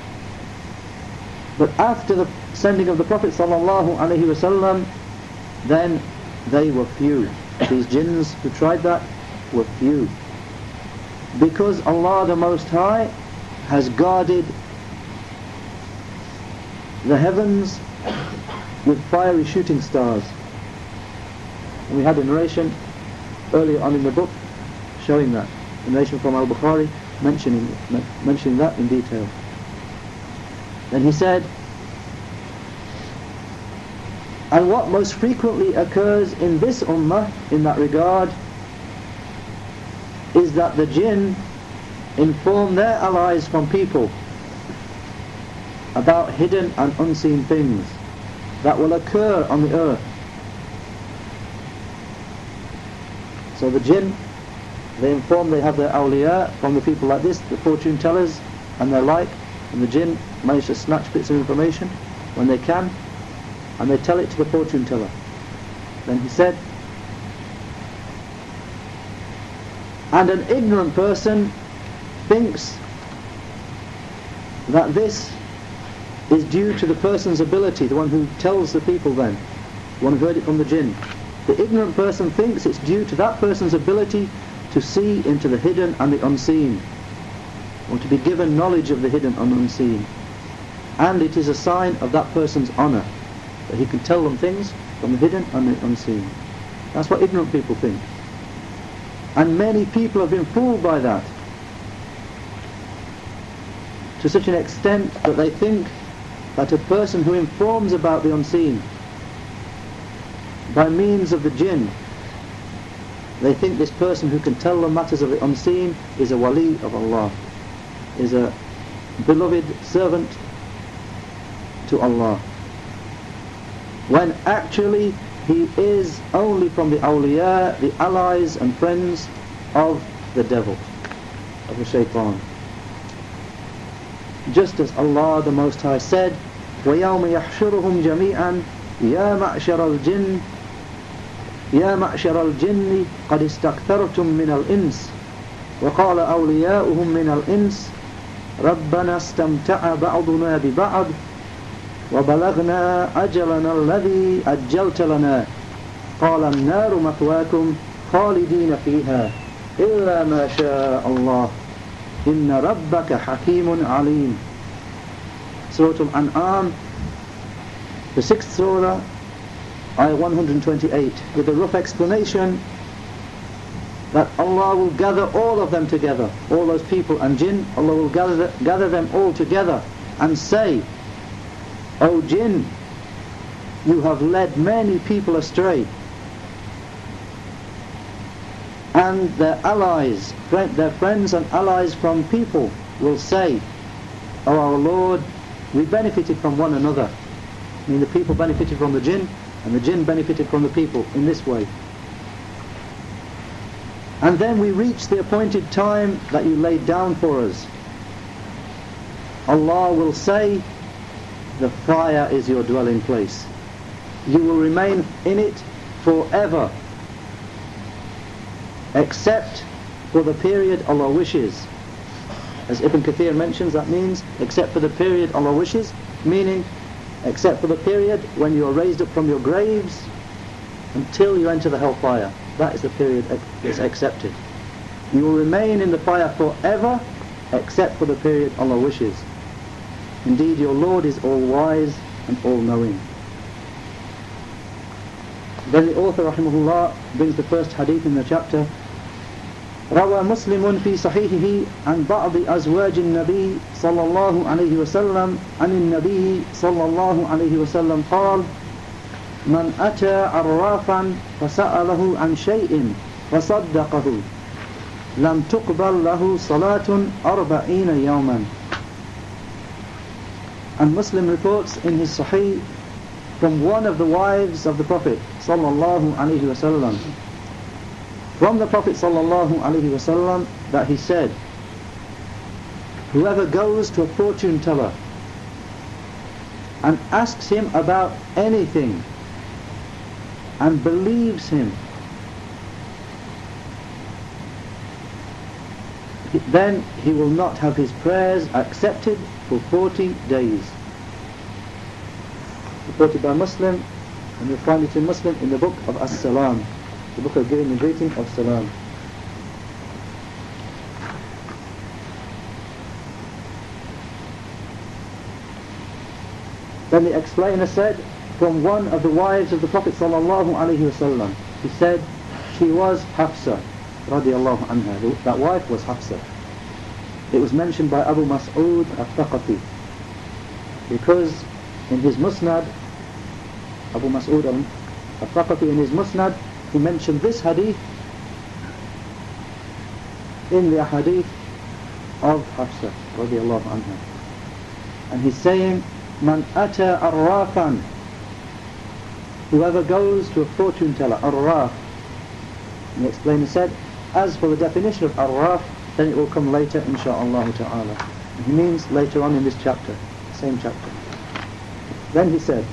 A: But after the sending of the Prophet ﷺ, then they were few. These jinns who tried that were few. Because Allah the Most High has guarded the heavens with fiery shooting stars. And we had a narration earlier on in the book showing that. A narration from Al-Bukhari mentioning that in detail. Then he said, and what most frequently occurs in this ummah in that regard is that the jinn inform their allies from people about hidden and unseen things that will occur on the earth. So the jinn, they inform, they have their awliya from the people like this, the fortune tellers and their like, and the jinn manage to snatch bits of information when they can, and they tell it to the fortune teller. Then he said, and an ignorant person thinks that this is due to the person's ability, the one who tells the people then, the one who heard it from the jinn. The ignorant person thinks it's due to that person's ability to see into the hidden and the unseen, or to be given knowledge of the hidden and unseen. And it is a sign of that person's honour, that he can tell them things from the hidden and the unseen. That's what ignorant people think. And many people have been fooled by that, to such an extent that they think that a person who informs about the unseen by means of the jinn, they think this person who can tell them matters of the unseen is a wali of Allah, is a beloved servant to Allah, when actually he is only from the awliya, the allies and friends of the devil, of the shaitan. Just as Allah the Most High said, وَيَوْمَ يَحْشُرُهُمْ جَمِيعًا يَا مَعْشَرَ الْجِنِّ قَدْ اسْتَكْثَرْتُمْ مِنَ الْإِنسِ وَقَالَ أَوْلِيَاؤُهُمْ مِنَ الْإِنسِ رَبَّنَا اسْتَمْتَعَ بَعْضُنَا بِبَعْضٍ وَبَلَغْنَا أَجَلَنَا الَّذِي أَجَّلْتَ لَنَا قَالَ النَّارُ مَثْوَاكُمْ خَالِدِينَ فِيهَا إِلَّا مَا شَاءَ اللَّهُ إِنَّ رَبَّكَ حَكِيمٌ عَلِيمٌ. Surah Al-An'am, the 6th surah, ayah 128, with a rough explanation that Allah will gather all of them together, all those people and jinn. Allah will gather them all together and say, O jinn, you have led many people astray. And their allies, their friends and allies from people will say, O our Lord, we benefited from one another. I mean, the people benefited from the jinn, and the jinn benefited from the people in this way. And then we reach the appointed time that you laid down for us. Allah will say, the fire is your dwelling place. You will remain in it forever, except for the period Allah wishes. As Ibn Kathir mentions, that means except for the period Allah wishes, meaning except for the period when you are raised up from your graves until you enter the hellfire. That is the period that's accepted. You will remain in the fire forever, except for the period Allah wishes. Indeed, your Lord is all-wise and all-knowing. Then the author, rahimahullah, brings the first hadith in the chapter. روى مسلم في صحيحه عن بعض أزواج النبي صلى الله عليه وسلم عن النبي صلى الله عليه وسلم قال من أتى عرافا فسأله عن شيء فصدقه لم تقبل له صلاة 40 يوما. And Muslim reports in his Sahih from one of the wives of the Prophet sallallahu alaihi wasallam, from the Prophet sallallahu alaihi wasallam, that he said, whoever goes to a fortune teller and asks him about anything and believes him, then he will not have his prayers accepted for 40 days. Reported by Muslim, and you'll find it in Muslim in the book of As-Salam, the book of giving the greeting of Salam. Then the explainer said, from one of the wives of the Prophet sallallahu alaihi wasallam, he said, she was Hafsa radiyallahu anha. That wife was Hafsa. It was mentioned by Abu Mas'ud al-Thaqafi, because in his Musnad, Abu Mas'ud al-Thaqafi in his Musnad, he mentioned this hadith in the hadith of Hafsa radiyallahu anha. And he's saying, Man ata arrafan, whoever goes to a fortune teller, arraf. And the explainer said, as for the definition of arraf, then it will come later, insha'Allah ta'ala. And he means later on in this chapter, same chapter. Then he said,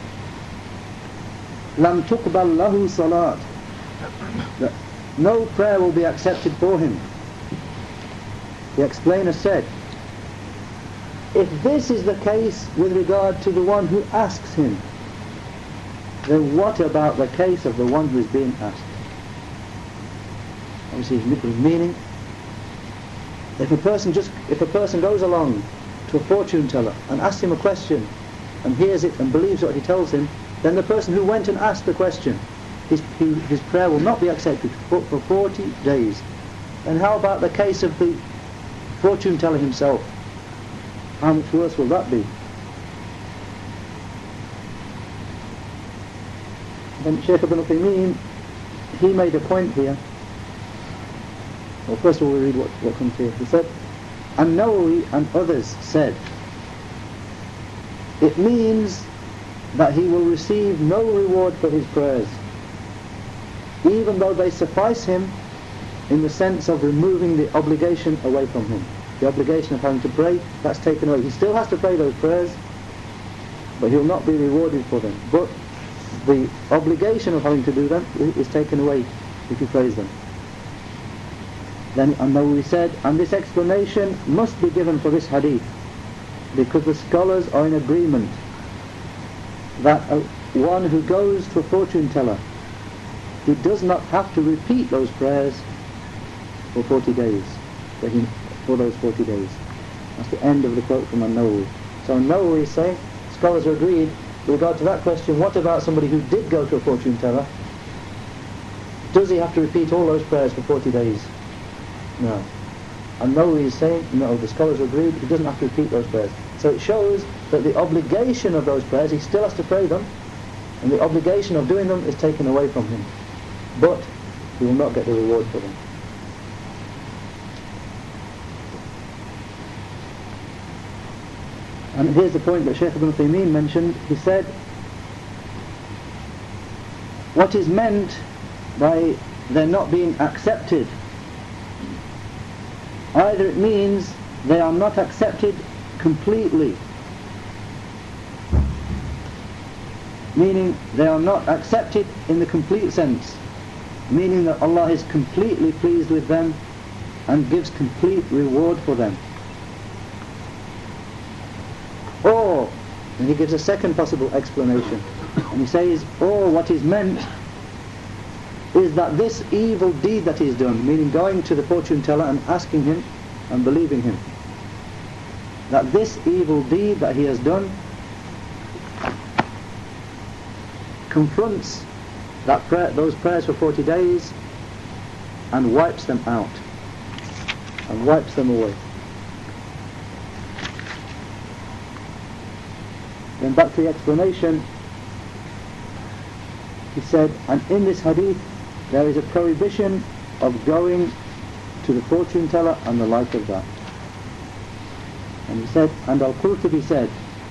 A: Lam tuqbal lahu salat, that no prayer will be accepted for him. The explainer said, if this is the case with regard to the one who asks him, then what about the case of the one who is being asked? Obviously his meaning, if a person goes along to a fortune teller and asks him a question and hears it and believes what he tells him, then the person who went and asked the question, his prayer will not be accepted for 40 days. And how about the case of the fortune teller himself? How much worse will that be? Then Shaykh Ibn Uthaymeen, he made a point here. Well, first of all we read what comes here. He said, An-Nawawi and others said, it means that he will receive no reward for his prayers, even though they suffice him in the sense of removing the obligation away from him. The obligation of having to pray, that's taken away. He still has to pray those prayers, but he'll not be rewarded for them. But the obligation of having to do them is taken away if he prays them. Then An-Nawawi said, and this explanation must be given for this hadith, because the scholars are in agreement that one who goes to a fortune teller, he does not have to repeat those prayers for 40 days, for those 40 days. That's the end of the quote from An-Nawawi. So An-Nawawi is saying, scholars are agreed with regard to that question, what about somebody who did go to a fortune teller? Does he have to repeat all those prayers for 40 days? No. An-Nawawi is saying, no, the scholars agreed, he doesn't have to repeat those prayers. So it shows that the obligation of those prayers, he still has to pray them, and the obligation of doing them is taken away from him. But he will not get the reward for them. And here's the point that Shaykh Ibn Uthaymeen mentioned. He said, what is meant by their not being accepted, either it means they are not accepted completely, meaning they are not accepted in the complete sense, meaning that Allah is completely pleased with them and gives complete reward for them. Or, and he gives a second possible explanation, and he says, or what is meant is that this evil deed that he's done, meaning going to the fortune teller and asking him and believing him, that this evil deed that he has done confronts those prayers for 40 days and wipes them out and wipes them away. Then back to the explanation, he said, and in this hadith there is a prohibition of going to the fortune teller and the like of that. And he said, and Al-Qurtubi said,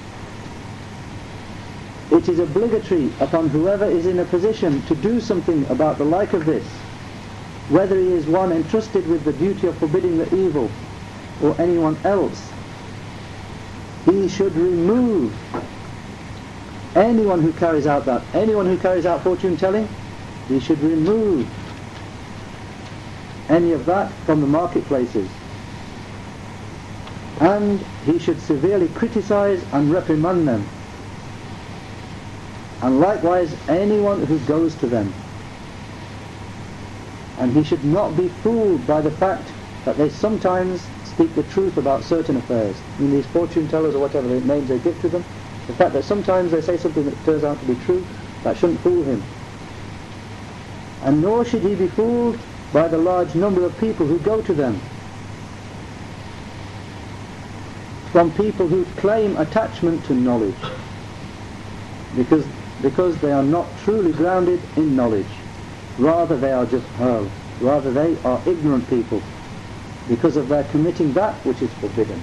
A: it is obligatory upon whoever is in a position to do something about the like of this, whether he is one entrusted with the duty of forbidding the evil or anyone else, he should remove anyone who carries out fortune telling, he should remove any of that from the marketplaces, and he should severely criticize and reprimand them, and likewise anyone who goes to them. And he should not be fooled by the fact that they sometimes speak the truth about certain affairs. I mean, these fortune tellers or whatever the names they give to them, the fact that sometimes they say something that turns out to be true, that shouldn't fool him. And nor should he be fooled by the large number of people who go to them, from people who claim attachment to knowledge, because they are not truly grounded in knowledge. Rather they are just hurled. Rather they are ignorant people, because of their committing that which is forbidden.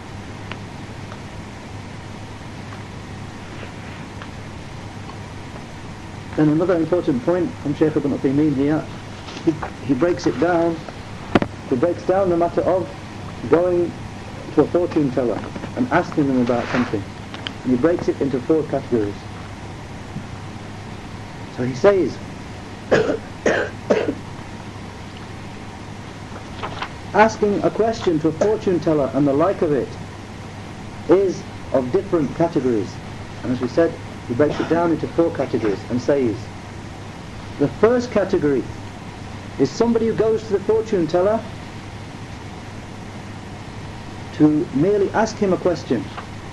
A: Then another important point from Shaykh Ibn Uthaymeen here, he breaks it down. He breaks down the matter of going to a fortune teller and asking them about something. And he breaks it into 4 categories. So he says, asking a question to a fortune teller and the like of it is of different categories. And as we said, he breaks it down into 4 categories and says, the first category is somebody who goes to the fortune teller to merely ask him a question.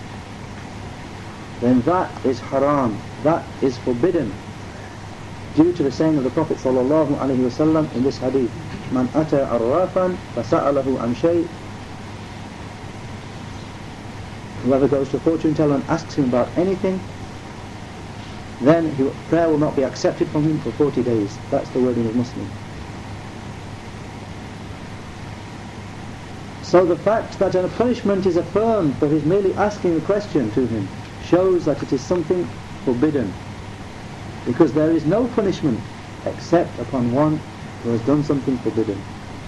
A: Then that is haram, that is forbidden, due to the saying of the Prophet sallallahu alaihi wasallam in this hadith, man ata arrafan fasa'alahu an shay', whoever goes to a fortune teller and asks him about anything, then prayer will not be accepted from him for 40 days. That's the wording of Muslim. So the fact that a punishment is affirmed for his merely asking a question to him shows that it is something forbidden, because there is no punishment except upon one who has done something forbidden.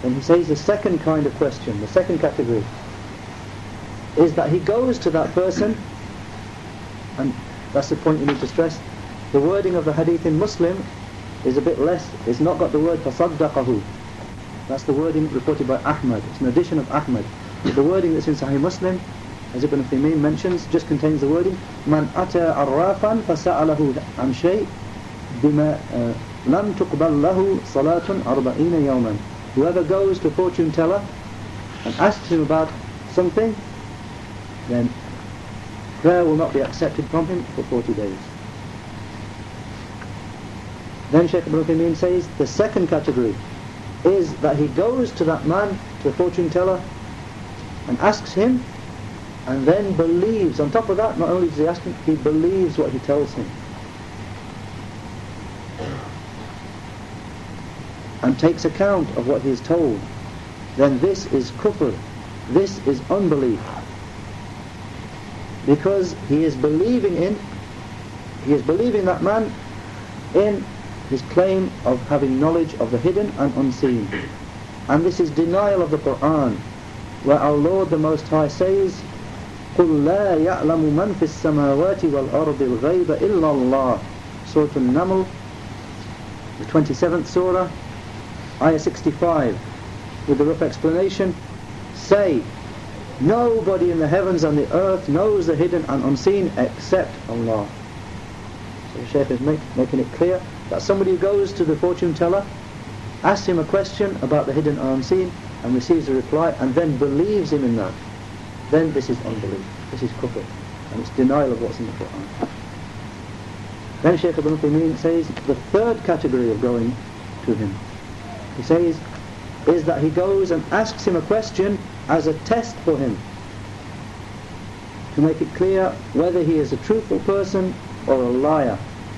A: Then he says the second kind of question, the second category, is that he goes to that person, and that's the point you need to stress. The wording of the hadith in Muslim is a bit less, it's not got the word فَصَدَّقَهُ. That's the wording reported by Ahmad. It's an addition of Ahmad. The wording that's in Sahih Muslim, as Ibn Uthaymeen mentions, just contains the wording مَنْ أَتَى عَرَّافًا فَسَأَلَهُ عَنْ شَيْءٍ بِمَا لَمْ تُقْبَلْ لَهُ صَلَاةٌ 40 يَوْمًا. Whoever goes to a fortune teller and asks him about something, then prayer will not be accepted from him for 40 days. Then Shaykh Ibn Uthaymeen says the second category is that he goes to that man, to the fortune teller, and asks him, and then believes. On top of that, not only does he ask him, he believes what he tells him, and takes account of what he is told. Then this is kufr, this is unbelief, because he is believing that man in his claim of having knowledge of the hidden and unseen. And this is denial of the Qur'an, where our Lord the Most High says, قُلْ لَا يَعْلَمُ مَنْ فِي السَّمَاوَاتِ وَالْأَرْضِ الْغَيْبَ إِلَّا اللَّهِ. Surah An-Naml, the 27th surah, ayah 65, with the rough explanation. Say, nobody in the heavens and the earth knows the hidden and unseen except Allah. So the Shaykh is making it clear that somebody who goes to the fortune teller, asks him a question about the hidden and unseen, and receives a reply, and then believes him in that, then this is unbelief, this is kufr, and it's denial of what's in the Qur'an. Then Shaykh Ibn Uthaymeen says the third category of going to him, he says, is that he goes and asks him a question as a test for him, to make it clear whether he is a truthful person or a liar,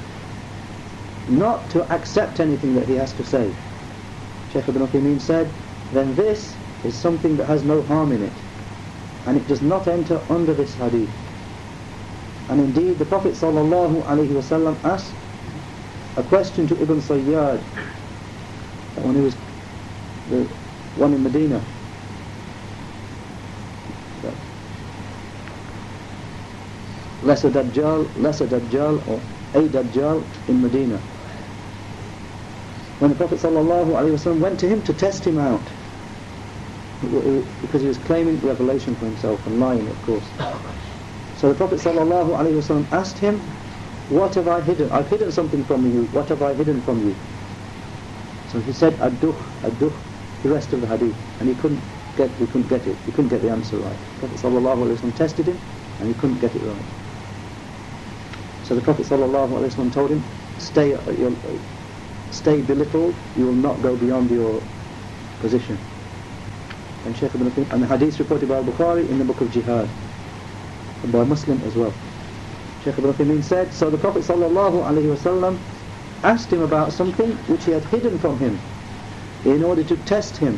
A: not to accept anything that he has to say. Shaykh Ibn Uthaymeen said, then this is something that has no harm in it, and it does not enter under this hadith. And indeed the Prophet ﷺ asked a question to Ibn Sayyad, when he was the one in Medina, lesser Dajjal or a Dajjal in Medina. When the Prophet ﷺ went to him to test him out, because he was claiming revelation for himself and lying, of course. So the Prophet ﷺ asked him, what have I hidden? I've hidden something from you. What have I hidden from you? So he said, ad-duh, the rest of the hadith, and he couldn't get it. He couldn't get the answer right. The Prophet ﷺ tested him, and he couldn't get it right. So the Prophet ﷺ told him, stay belittled, you will not go beyond your position. And Shaykh Ibn Uthaymeen, and the hadith reported by Bukhari in the book of Jihad, and by Muslim as well. Shaykh Ibn Uthaymeen said, so the Prophet ﷺ asked him about something which he had hidden from him in order to test him.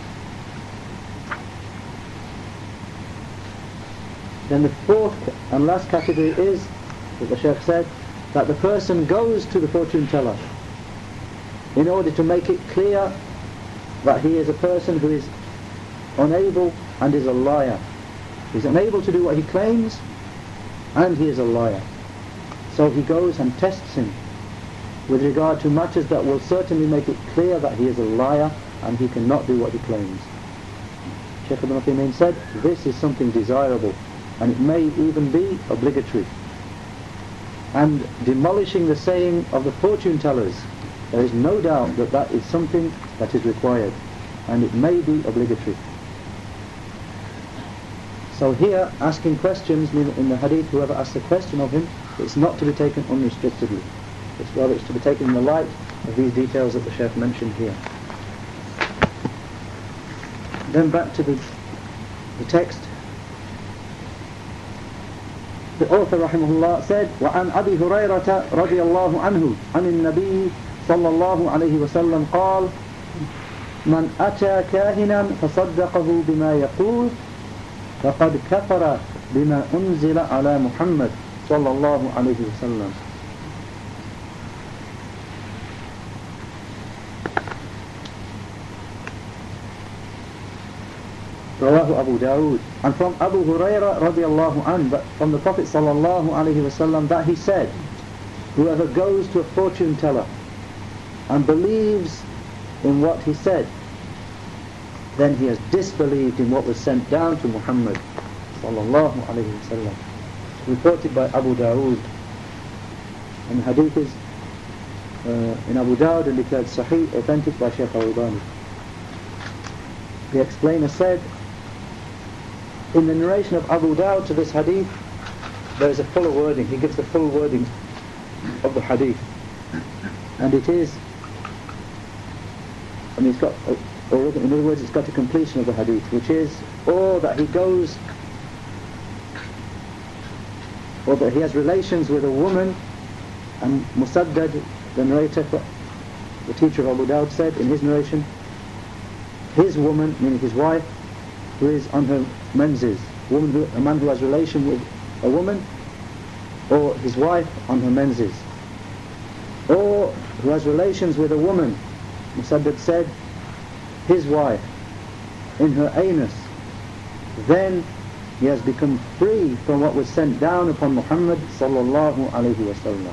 A: Then the fourth and last category is, that the Shaykh said, that the person goes to the fortune teller in order to make it clear that he is a person who is unable and is a liar. He's unable to do what he claims, and he is a liar. So he goes and tests him with regard to matters that will certainly make it clear that he is a liar and he cannot do what he claims. Shaykh Ibn Uthaymeen said, this is something desirable, and it may even be obligatory. And demolishing the saying of the fortune tellers, there is no doubt that that is something that is required, and it may be obligatory. So here, asking questions, in the hadith, whoever asks a question of him, it's not to be taken unrestrictedly. It's rather it's to be taken in the light of these details that the Shaykh mentioned here. Then back to the text. The author rahimahullah said, وعن أبي هريرة رضي الله عنه عن النبي صلى الله عليه وسلم قال من أتى كاهنا فصدقه بما يقول فقد كفر بما أنزل على محمد صلى الله عليه وسلم. Rawahu Abu Dawood. And from Abu Hurairah radiallahu anhu, but from the Prophet sallallahu alaihi wasallam, that he said, whoever goes to a fortune teller and believes in what he said, then he has disbelieved in what was sent down to Muhammad sallallahu alaihi wasallam. Reported by Abu Dawood. And the hadith is in Abu Dawud and declared Sahih, authentic by Shaykh Al-Albani. The explainer said, in the narration of Abu Dawud to this hadith, there is a fuller wording. He gives the full wording of the hadith. And it is, and he's got, or in other words, it's got a completion of the hadith, which is, or that he goes, or that he has relations with a woman, and Musaddad, the narrator, the teacher of Abu Dawud, said in his narration, his woman, meaning his wife, who is on her menses, a man who has relation with a woman, or his wife on her menses, or who has relations with a woman, Musaddad said, his wife in her anus, then he has become free from what was sent down upon Muhammad sallallahu alaihi wasallam.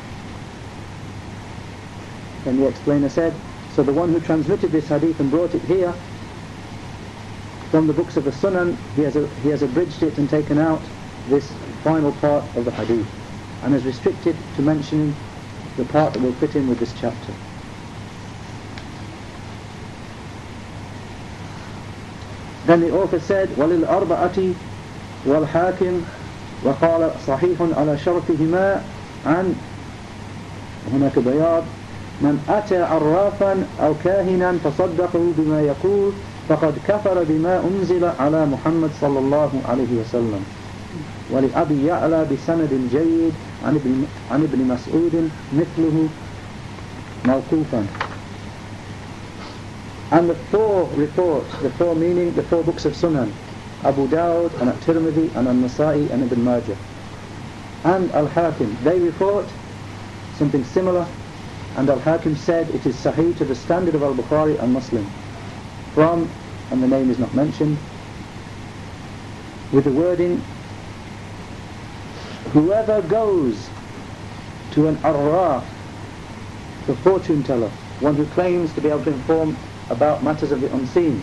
A: And the explainer said, so the one who transmitted this hadith and brought it here from the books of the Sunan, he has abridged it and taken out this final part of the hadith, and has restricted to mentioning the part that will fit in with this chapter. Then the author said, وَلِلْأَرْبَعَةِ وَالْحَاكِمْ وَقَالَ صَحِيحٌ عَلَى شَرْطِهِمَا عن هناك بياض من أتى عرافا أو كاهنا فصدقه بما يقول فقد كفر بما أنزل على محمد صلى الله عليه وسلم. ولأبي يعلى بسند جيد عن ابن مسعود مثله موقوفا. And the four reports, the four meaning, the four books of Sunan, Abu Dawud and At-Tirmidhi and An-Nasa'i and Ibn Majah and Al-Hakim, they report something similar, and Al-Hakim said it is Sahih to the standard of Al-Bukhari and Muslim from, and the name is not mentioned, with the wording, whoever goes to an arraf, the fortune teller, one who claims to be able to inform about matters of the unseen,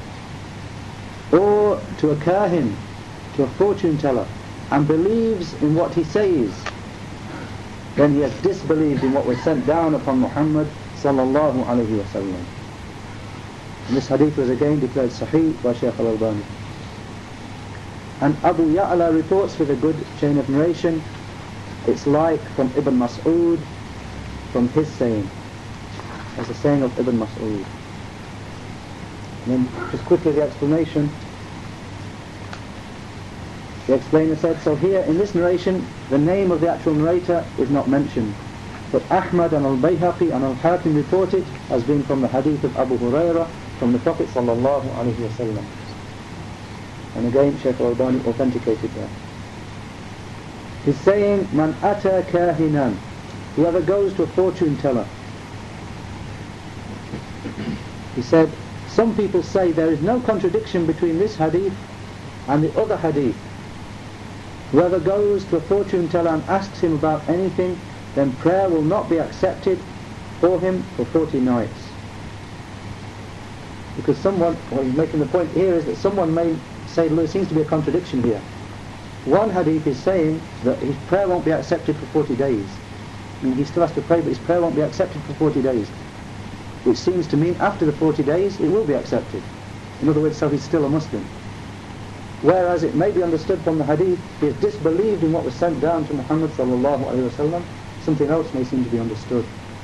A: or to a kahin, to a fortune teller, and believes in what he says, then he has disbelieved in what was sent down upon Muhammad sallallahu alaihi wasallam. And this hadith was again declared Sahih by Shaykh Al-Albani. And Abu Ya'la reports with a good chain of narration, it's like from Ibn Mas'ud, from his saying, as a saying of Ibn Mas'ud. And then just quickly the explanation. The explainer said, so here in this narration, the name of the actual narrator is not mentioned. But Ahmad and Al-Bayhaqi and Al-Hakim report it as being from the hadith of Abu Hurairah from the Prophet sallallahu alaihi wasallam. And again, Shaykh Al-Albani authenticated that. He's saying, Man ata kahinan, whoever goes to a fortune teller. He said, some people say there is no contradiction between this hadith and the other hadith. Whoever goes to a fortune teller and asks him about anything, then prayer will not be accepted for him for 40 nights. Because someone, what he's making the point here is that someone may say, there seems to be a contradiction here. One hadith is saying that his prayer won't be accepted for 40 days. I mean, he still has to pray, but his prayer won't be accepted for 40 days. Which seems to mean after the 40 days it will be accepted. In other words, so he's still a Muslim. Whereas it may be understood from the hadith, he has disbelieved in what was sent down to Muhammad sallallahu alaihi wasallam. Something else may seem to be understood.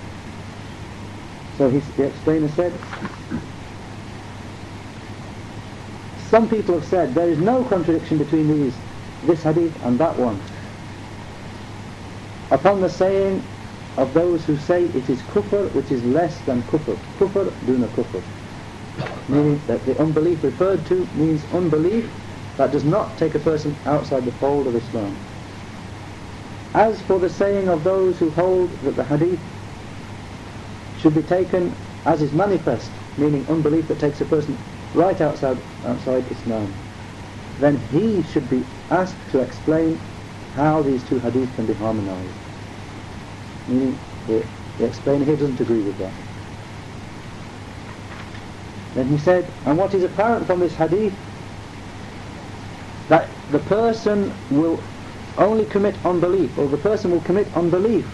A: So the explainer said, some people have said there is no contradiction between this hadith and that one. Upon the saying of those who say it is kufr which is less than kufr. Kufr duna kufr. Meaning that the unbelief referred to means unbelief that does not take a person outside the fold of Islam. As for the saying of those who hold that the hadith should be taken as is manifest, meaning unbelief that takes a person right outside Islam, then he should be asked to explain how these two hadith can be harmonized. Meaning, the explainer here doesn't agree with that. Then he said, and what is apparent from this hadith, that the person will only commit unbelief, or the person will commit unbelief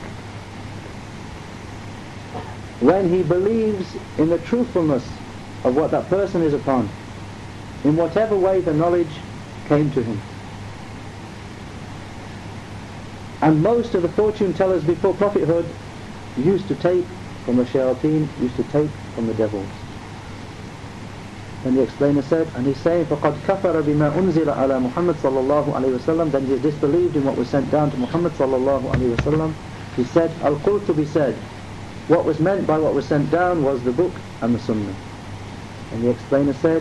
A: when he believes in the truthfulness of what that person is upon, in whatever way the knowledge came to him. And most of the fortune tellers before prophethood used to take from the shayateen, used to take from the devils. And the explainer said, and he's saying, فَقَدْ كَفَرَ بِمَا أُنزِلَ عَلَى مُحَمَّدٍ صَلَّى اللَّهُ عَلَيْهِ وَسَلَّمَ, then he has disbelieved in what was sent down to Muhammad sallallahu alayhi wa sallam. He said, Al-Qurtubi said, what was meant by what was sent down was the book and the sunnah. And the explainer said,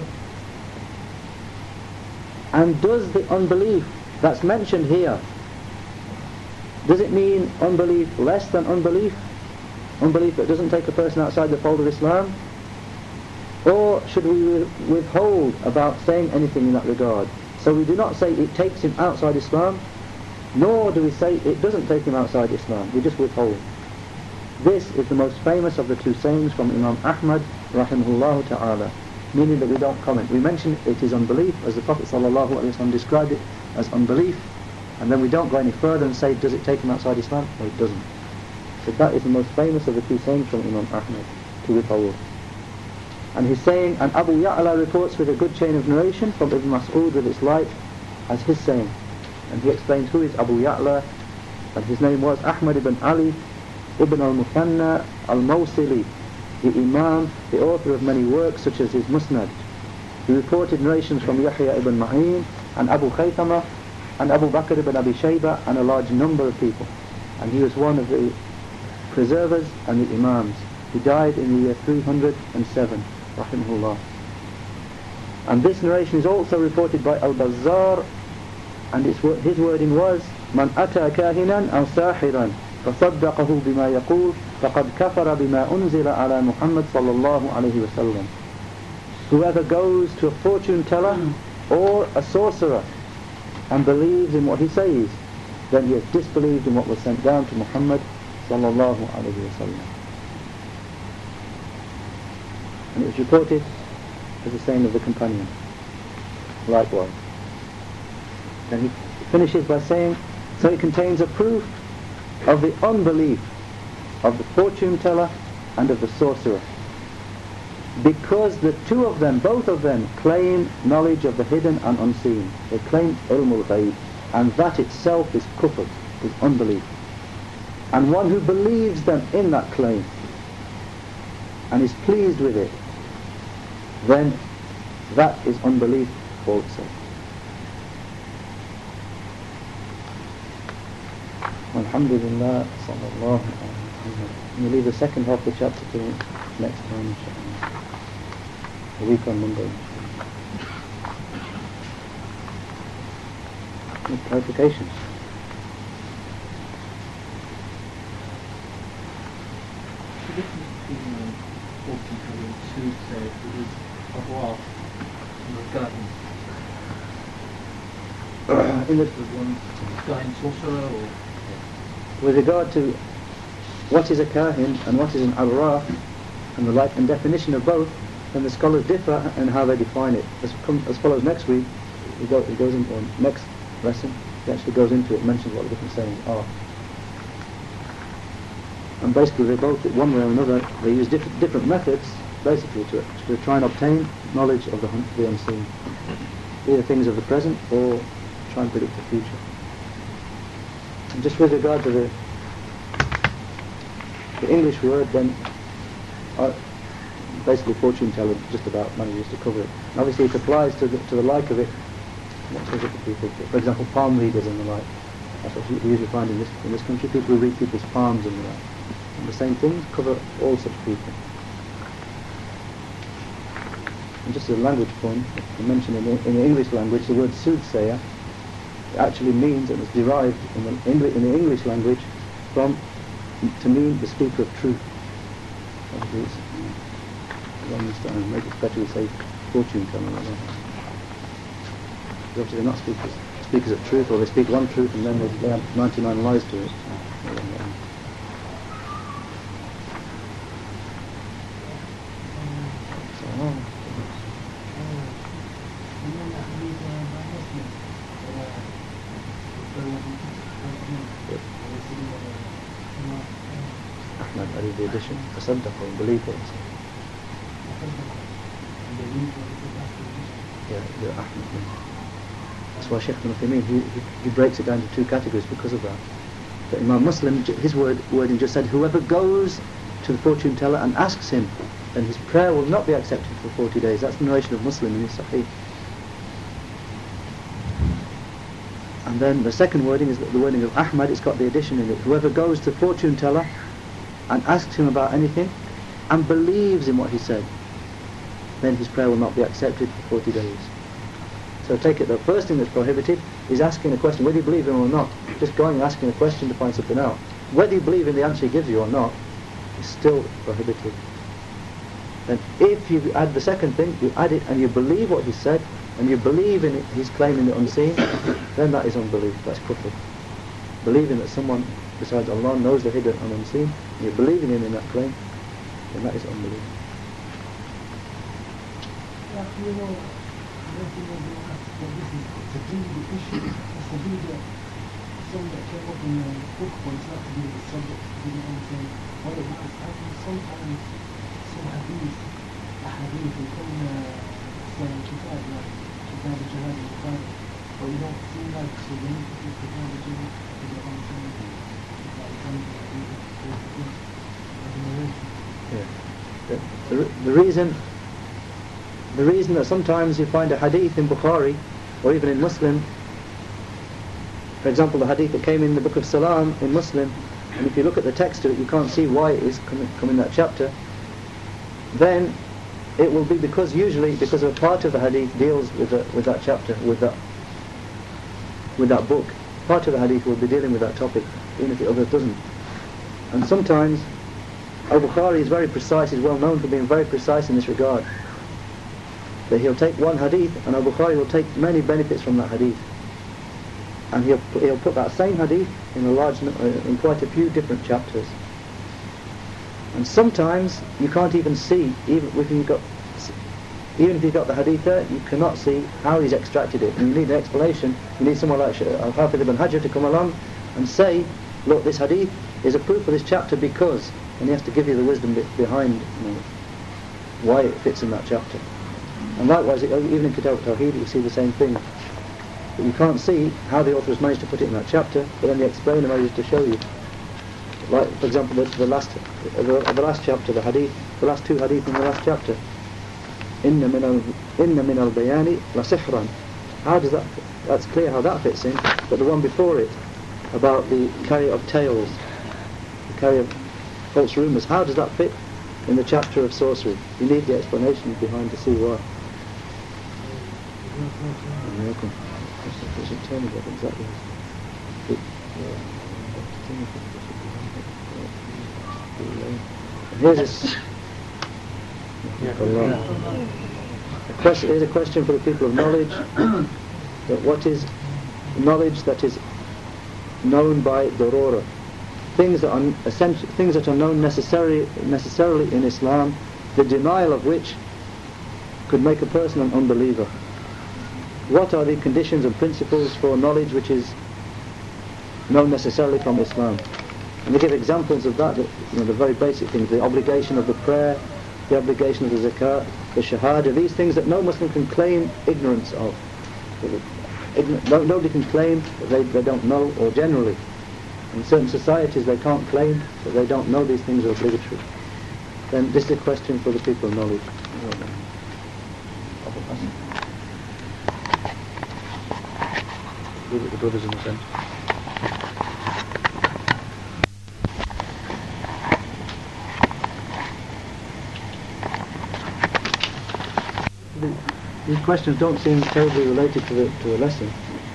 A: and does the unbelief that's mentioned here, does it mean unbelief less than unbelief? Unbelief that doesn't take a person outside the fold of Islam? Or should we withhold about saying anything in that regard? So we do not say it takes him outside Islam, nor do we say it doesn't take him outside Islam. We just withhold. This is the most famous of the two sayings from Imam Ahmad rahimahullah ta'ala, meaning that we don't comment. We mention it is unbelief, as the Prophet sallallahu alaihi wasallam described it as unbelief, and then we don't go any further and say, does it take him outside Islam? No, it doesn't. So that is the most famous of the two sayings from Imam Ahmad, to withhold. And he's saying, and Abu Ya'la reports with a good chain of narration from Ibn Mas'ud with its like as his saying. And he explains who is Abu Ya'la, and his name was Ahmad ibn Ali ibn al-Muthanna al-Mawsili, the Imam, the author of many works such as his Musnad. He reported narrations from Yahya ibn Ma'in and Abu Khaythama and Abu Bakr ibn Abi Shayba and a large number of people. And he was one of the preservers and the Imams. He died in the year 307. Rahimahullah. And this narration is also reported by Al-Bazzar, and his wording was, Man ata kahinan aw sahiran fasaddaqahu bima yaqul faqad kafara bima unzila ala Muhammad sallallahu alayhi wa sallam. Whoever goes to a fortune teller or a sorcerer and believes in what he says, then he has disbelieved in what was sent down to Muhammad sallallahu alayhi wa sallam. And it was reported as the saying of the companion. Likewise. Then he finishes by saying, so it contains a proof of the unbelief of the fortune teller and of the sorcerer, because the two of them, both of them, claim knowledge of the hidden and unseen. They claim ilmul ghaib, and that itself is kufr, is unbelief. And one who believes them in that claim and is pleased with it, then that is unbelief also. Alhamdulillah, sallallahu alayhi wa sallam. We'll leave the second half of the chapter till next time, inshallah. A week on Monday, inshallah. Any clarifications?
C: The difference between fortune telling and soothsayer is Arwah and the guidance.
A: In the
C: one guidance sorcerer or...
A: With regard to what is a kahin and what is an arwah and the like, and definition of both, then the scholars differ in how they define it. As follows next week, it goes into next lesson, it actually goes into it, mentions what the different sayings are. And basically they both, one way or another, they use different methods, basically, to try and obtain knowledge of the unseen. Either things of the present or try and predict the future. And just with regard to the English word, then basically fortune teller just about manages to cover it. And obviously it applies to the like of it. What says it to people? For example, palm readers and the like. That's what we usually find in this country. People who read people's palms and the like. And the same things cover all such people. And just as a language point, I mentioned in the English language, the word soothsayer actually means, and was derived in the English language to mean the speaker of truth. Obviously it's wrong this time, maybe it's better to say fortune telling. Obviously they're not speakers of truth, or they speak one truth and then they add 99 lies to it. Ahmad added the addition, تصدق and believe what he said. Yeah, the Ahmad. That's why Shaykh Ibn Uthaymeen, he breaks it down into two categories because of that. But Imam Muslim, his wording just said, whoever goes to the fortune teller and asks him, then his prayer will not be accepted for 40 days. That's the narration of Muslim in his Sahih. And then the second wording is the wording of Ahmad. It's got the addition in it. Whoever goes to the fortune teller and asks him about anything and believes in what he said, then his prayer will not be accepted for 40 days. So take it, the first thing that's prohibited is asking a question, whether you believe in him or not. Just going and asking a question to find something out. Whether you believe in the answer he gives you or not is still prohibited. And if you add the second thing, you add it and you believe what he said, and you believe in it, his claim in the unseen, then that is unbelief, that's kufr. Believing that someone besides Allah knows the hidden and unseen, and you're believing him in that claim, then that is unbelief. The reason that sometimes you find a hadith in Bukhari or even in Muslim, for example the hadith that came in the book of Salam in Muslim, and if you look at the text of it you can't see why it is come in that chapter, then it will be because a part of the hadith deals with that chapter, with that book. Part of the hadith will be dealing with that topic, even if the other doesn't. And sometimes Al-Bukhari is very precise, is well known for being very precise in this regard. That he'll take one hadith and Al-Bukhari will take many benefits from that hadith. And he'll put that same hadith in quite a few different chapters. And sometimes you can't even see, even if you've got the hadith there, you cannot see how he's extracted it. And you need an explanation. You need someone like Al-Hafidh ibn Hajar to come along and say, look, this hadith is a proof of this chapter because, and he has to give you the wisdom behind why it fits in that chapter. And likewise, even in Kitab al-Tawheed, you see the same thing. But you can't see how the author has managed to put it in that chapter, but then the explainer manages to show you. Like, for example, the last chapter, the last two hadith in the last chapter. Inna min al-bayani la sihran. How does that? That's clear how that fits in. But the one before it, about the carrier of tales, the carrier of false rumours, how does that fit in the chapter of sorcery? You need the explanation behind to see why. Tell me what exactly. Here's a question for the people of knowledge. That what is knowledge that is known by darura? Things that are essential, things that are known necessarily in Islam, the denial of which could make a person an unbeliever. What are the conditions and principles for knowledge which is known necessarily from Islam? And they give examples of that, the very basic things, the obligation of the prayer, the obligation of the zakat, the shahada, these things that no Muslim can claim ignorance of. Nobody can claim that they don't know, or generally. In certain societies they can't claim that they don't know these things are obligatory. Then this is a question for the people of knowledge. Leave it to the brothers in the centre. These questions don't seem terribly related to the lesson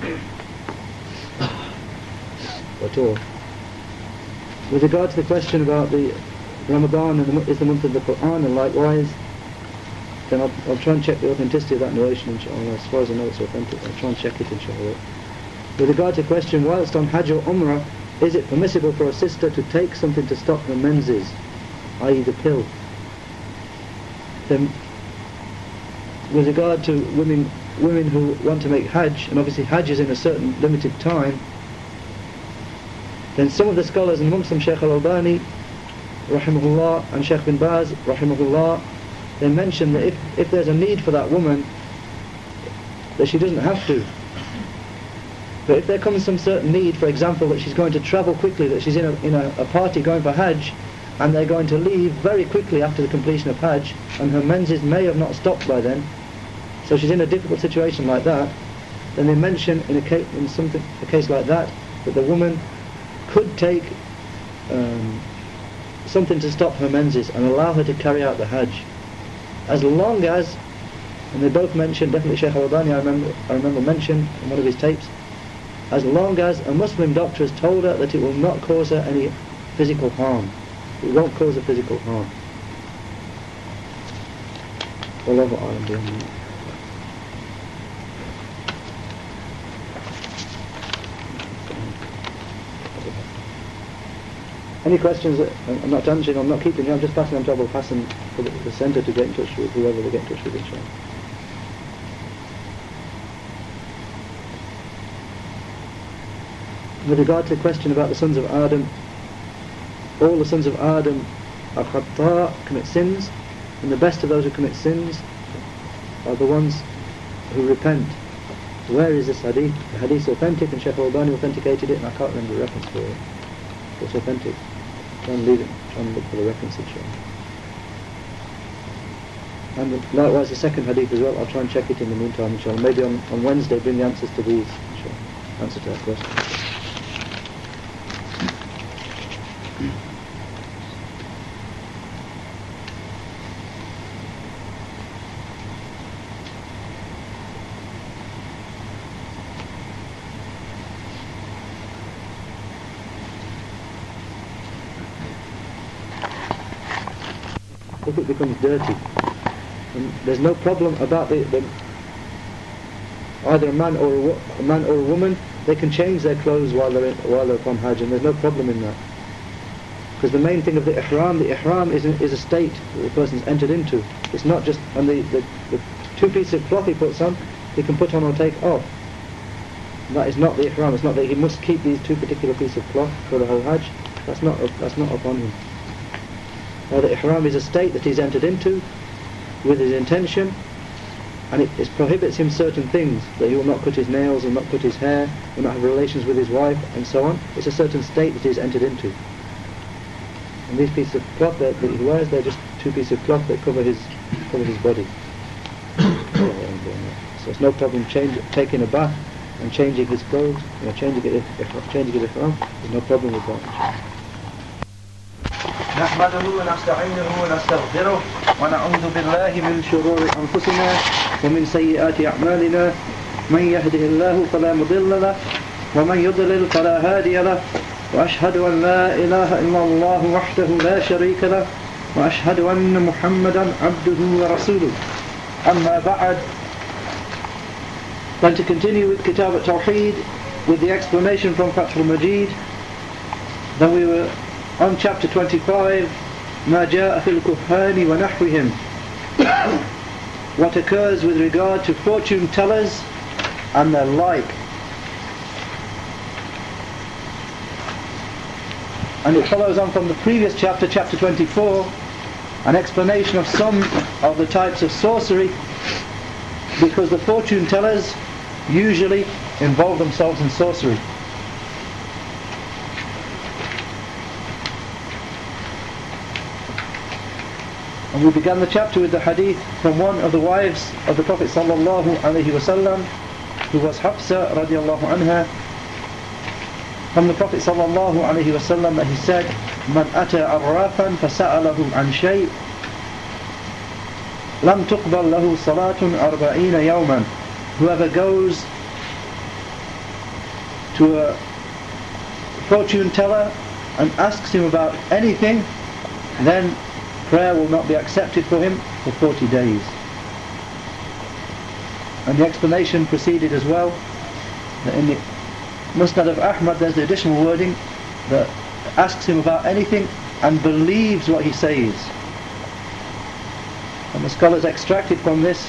A: at all. With regard to the question about the Ramadan is the month of the Quran, and likewise then I'll try and check the authenticity of that narration, inshallah. As far as I know it's authentic, I'll try and check it, inshallah. With regard to the question, whilst on Hajj or Umrah, is it permissible for a sister to take something to stop her menses, i.e. the pill? Then, with regard to women who want to make Hajj, and obviously Hajj is in a certain limited time, then some of the scholars, and amongst them Shaykh al-Albani, rahimahullah, and Shaykh bin Baz, rahimahullah, they mention that if there's a need for that woman, that she doesn't have to. But if there comes some certain need, for example, that she's going to travel quickly, that she's in a party going for Hajj, and they're going to leave very quickly after the completion of Hajj, and her menses may have not stopped by then, so she's in a difficult situation like that, then they mention in a case like that the woman could take something to stop her menses and allow her to carry out the Hajj, as long as, and they both mentioned, definitely Shaykh al-Albani I remember mentioned in one of his tapes, as long as a Muslim doctor has told her that it will not cause her any physical harm. It won't cause her physical harm. Wallahu a'lam bi-'ilmihi. Any questions that I'm not answering, I'm not keeping you, I'm just passing on to Abu Hassan for the centre to get in touch with whoever they get in touch with, inshallah. With regard to the question about the sons of Adam, all the sons of Adam are khata, commit sins, and the best of those who commit sins are the ones who repent. Where is this hadith? The hadith is authentic, and Shaykh al-Albani authenticated it, and I can't remember the reference for it. It's authentic. Try and look for the reference, inshallah. And likewise the second hadith as well, I'll try and check it in the meantime, inshallah. Maybe on Wednesday bring the answers to these, inshallah. Answer to that question. If it becomes dirty, and there's no problem about either a man or a woman, they can change their clothes while they're upon Hajj, and there's no problem in that. Because the main thing of the ihram is a state that the person's entered into. It's not just, and the two pieces of cloth he puts on, he can put on or take off. And that is not the ihram. It's not that he must keep these two particular pieces of cloth for the whole Hajj. That's not upon him. Now the ihram is a state that he's entered into with his intention, and it prohibits him certain things, that he will not cut his nails, he will not cut his hair, he will not have relations with his wife, and so on. It's a certain state that he's entered into. And these pieces of cloth that he wears, they're just two pieces of cloth that cover his body. So it's no problem taking a bath and changing his clothes, changing it ihram. There's no problem with that. نحمده ونستعينه ونستغفره ونعوذ بالله من شرور أنفسنا ومن سيئات أعمالنا من يهده الله فلا مضل له ومن يضلل فلا هادي له وأشهد أن لا إله إلا الله وحده لا شريك له وأشهد أن محمدا عبده ورسوله أما بعد. Then to continue with Kitab al-Tawheed with the explanation from Fath al-Majid, then we were on chapter 25, ما جاء في الكهان ونحوهم, what occurs with regard to fortune tellers and their like. And it follows on from the previous chapter, chapter 24, an explanation of some of the types of sorcery, because the fortune tellers usually involve themselves in sorcery. And we began the chapter with the hadith from one of the wives of the Prophet sallallahu alaihi wasallam, who was Hafsa radiallahu anha, from the Prophet sallallahu alaihi wasallam, that he said, "Man ata arrafan fasa'alahu an shay' lam tuqbal lahu salatun 40 yawman." Whoever goes to a fortune teller and asks him about anything, then prayer will not be accepted for him for 40 days. And the explanation proceeded as well, that in the Musnad of Ahmad there's the additional wording that asks him about anything and believes what he says. And the scholars extracted from this,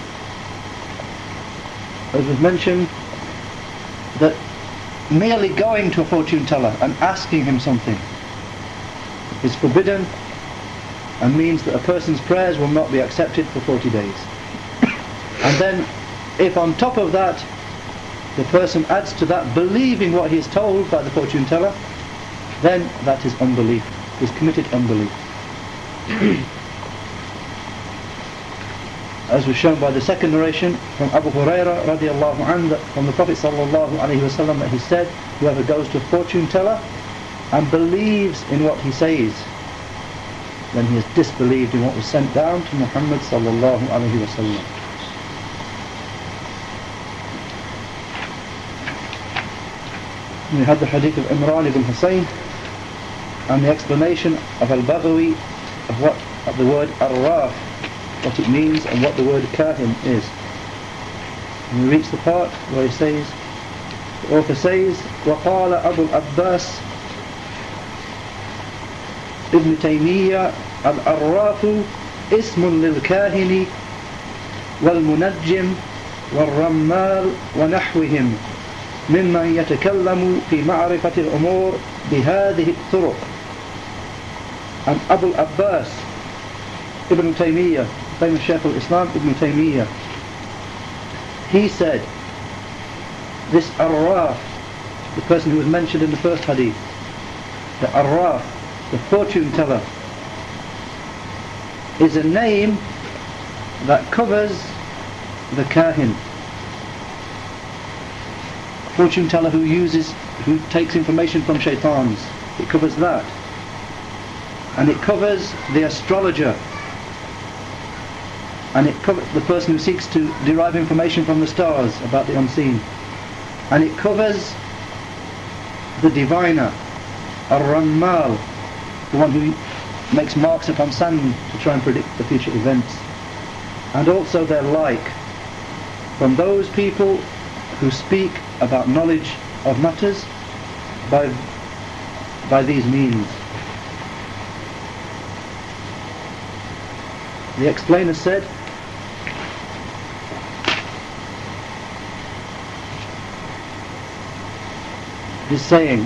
A: as was mentioned, that merely going to a fortune teller and asking him something is forbidden and means that a person's prayers will not be accepted for 40 days. And then, if on top of that, the person adds to that believing what he is told by the fortune teller, then that is unbelief. He's committed unbelief. As was shown by the second narration from Abu Hurairah radiallahu anhu, from the Prophet sallallahu alaihi wasallam, that he said, whoever goes to a fortune teller and believes in what he says, then he has disbelieved in what was sent down to Muhammad sallallahu alaihi wasallam. We had the hadith of Imran ibn Husayn and the explanation of Al-Baghawi of the word Arraf, what it means and what the word Kahin is. And we reach the part where he says, the author says, وَقَالَ أَبُو الْأَبَّاسِ ابن تيمية الأراف اسم للكاهن والمنجم والرمال ونحوهم ممن يتكلم في معرفة الأمور بهذه الطرق. And Abu al-Abbas Ibn Taymiyyah, famous Shaykh al-Islam Ibn Taymiyyah, he said, this Arraf, the person who was mentioned in the first hadith, the Arraf, the fortune teller, is a name that covers the Kahin, fortune teller who takes information from shaitans. It covers that. And it covers the astrologer. And it covers the person who seeks to derive information from the stars about the unseen. And it covers the diviner, Ar-Rammal, the one who makes marks upon sand to try and predict the future events. And also their like, from those people who speak about knowledge of matters by these means. The explainer said, he's saying,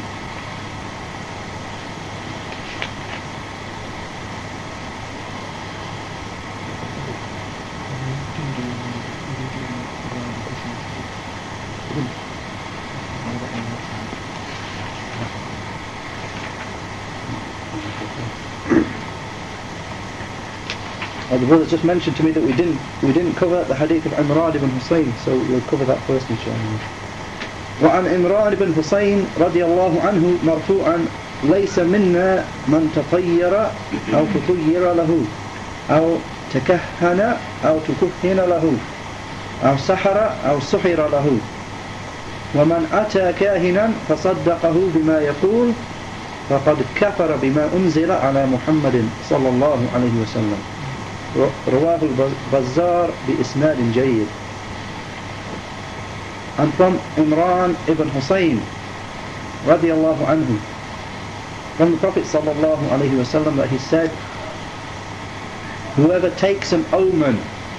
A: the brother just mentioned to me that we didn't cover the hadith of Imran ibn Husayn, so we'll cover that first inshallah. وعن إمران بن حسين رضي الله عنه مرفوعا ليس منا من تطير أو تطير له أو تكهن أو تكهن له أو سحر أو سحر له ومن أتى كاهنا فصدقه بما يقول فقد كفر بما أنزل على محمد صلى الله عليه وسلم. رواه البزار بإسناد جيد. And from Imran ibn Husayn radiallahu anhu, from the Prophet sallallahu alayhi wa sallam, that he said, whoever takes an omen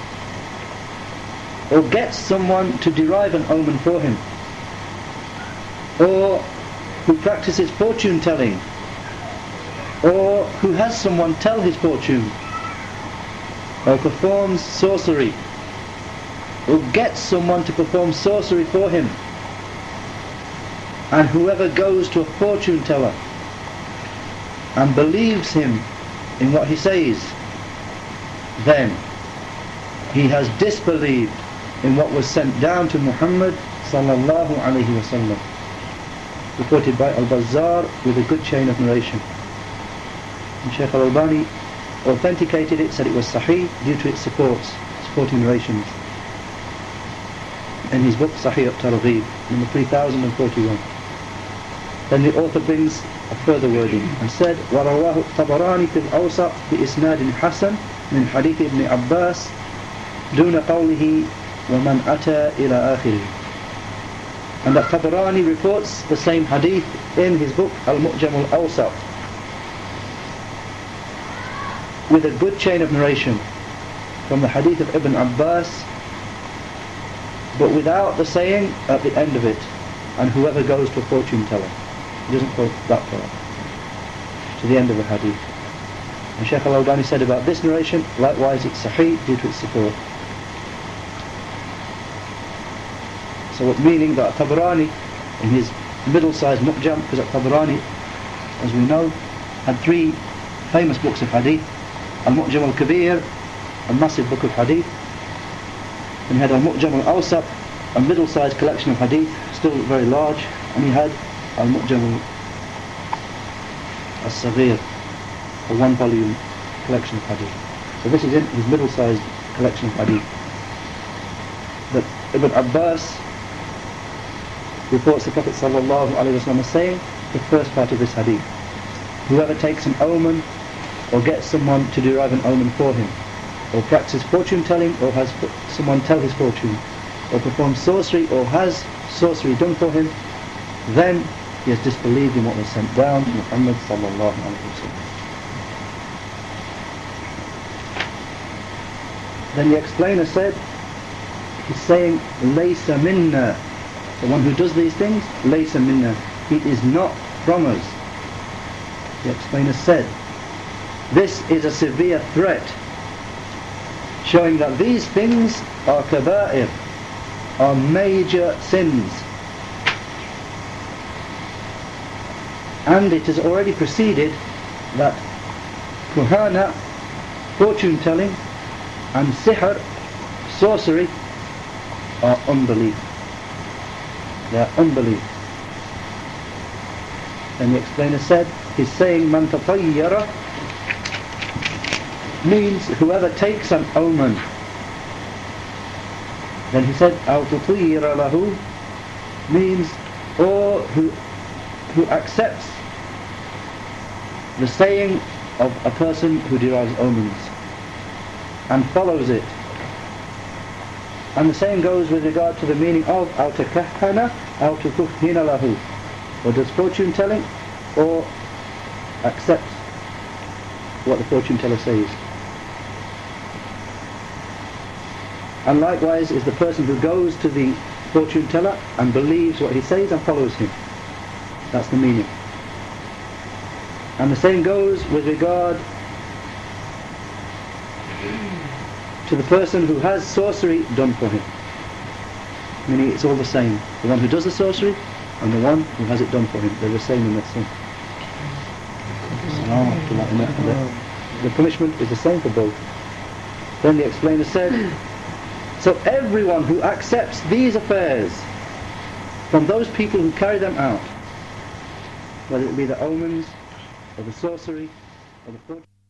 A: or gets someone to derive an omen for him, or who practices fortune telling, or who has someone tell his fortune, or performs sorcery, or gets someone to perform sorcery for him, and whoever goes to a fortune teller and believes him in what he says, then he has disbelieved in what was sent down to Muhammad sallallahu alayhi wa sallam. Reported by Al-Bazzar with a good chain of narration. And Shaykh Al-Albani authenticated it, said it was Sahih due to its supporting narrations, in his book Sahih At-Targhib, number 3041. Then the author brings a further wording and said, وَرَوَاهُ الطَّبَرَانِي فِي الْأَوْسَطِ بِإِسْنَادٍ حَسَنٍ مِنْ حَدِيثِ ابْنِ عَبَّاسٍ دُونَ قَوْلِهِ ومن أتى إلى آخره. And that Tabarani reports the same hadith in his book Al-Mu'jam Al-Awsat with a good chain of narration from the hadith of Ibn Abbas, but without the saying at the end of it, and whoever goes to a fortune teller. He doesn't quote that part to the end of the hadith. And Shaykh Al-Albani said about this narration, likewise it's sahih due to its support. So it's meaning that Tabarani in his middle-sized Mu'jam, because Tabarani, as we know, had three famous books of hadith: Al-Mu'jam Al-Kabir, a massive book of hadith, and he had Al-Mu'jam Al-Awsat, a middle-sized collection of hadith, still very large, and he had Al-Mu'jam Al-Saghir, a one-volume collection of hadith. So this is in his middle-sized collection of hadith. That Ibn Abbas reports the Prophet ﷺ as saying, the first part of this hadith: whoever takes an omen or gets someone to derive an omen for him, or practices fortune telling, or has someone tell his fortune, or performs sorcery, or has sorcery done for him, then he has disbelieved in what was sent down to Muhammad ﷺ. Then the explainer said, he's saying, Laysa minna, the one who does these things, Laysa minna, he is not from us. The explainer said, this is a severe threat, showing that these things are kaba'ir, are major sins. And it has already preceded that kuhana, fortune telling, and sihr, sorcery, are unbelief. They are unbelief. And the explainer said, he's saying man tatayyara means whoever takes an omen. Then he said, aw tutayyira lahu means or who accepts the saying of a person who derives omens and follows it. And the same goes with regard to the meaning of aw takahhana aw tukuhhina lahu, or does fortune telling or accepts what the fortune teller says. And likewise is the person who goes to the fortune teller and believes what he says and follows him. That's the meaning. And the same goes with regard to the person who has sorcery done for him. Meaning it's all the same. The one who does the sorcery and the one who has it done for him. They're the same in that sin. The punishment is the same for both. Then the explainer said, so everyone who accepts these affairs from those people who carry them out, whether it be the omens or the sorcery or the fortune,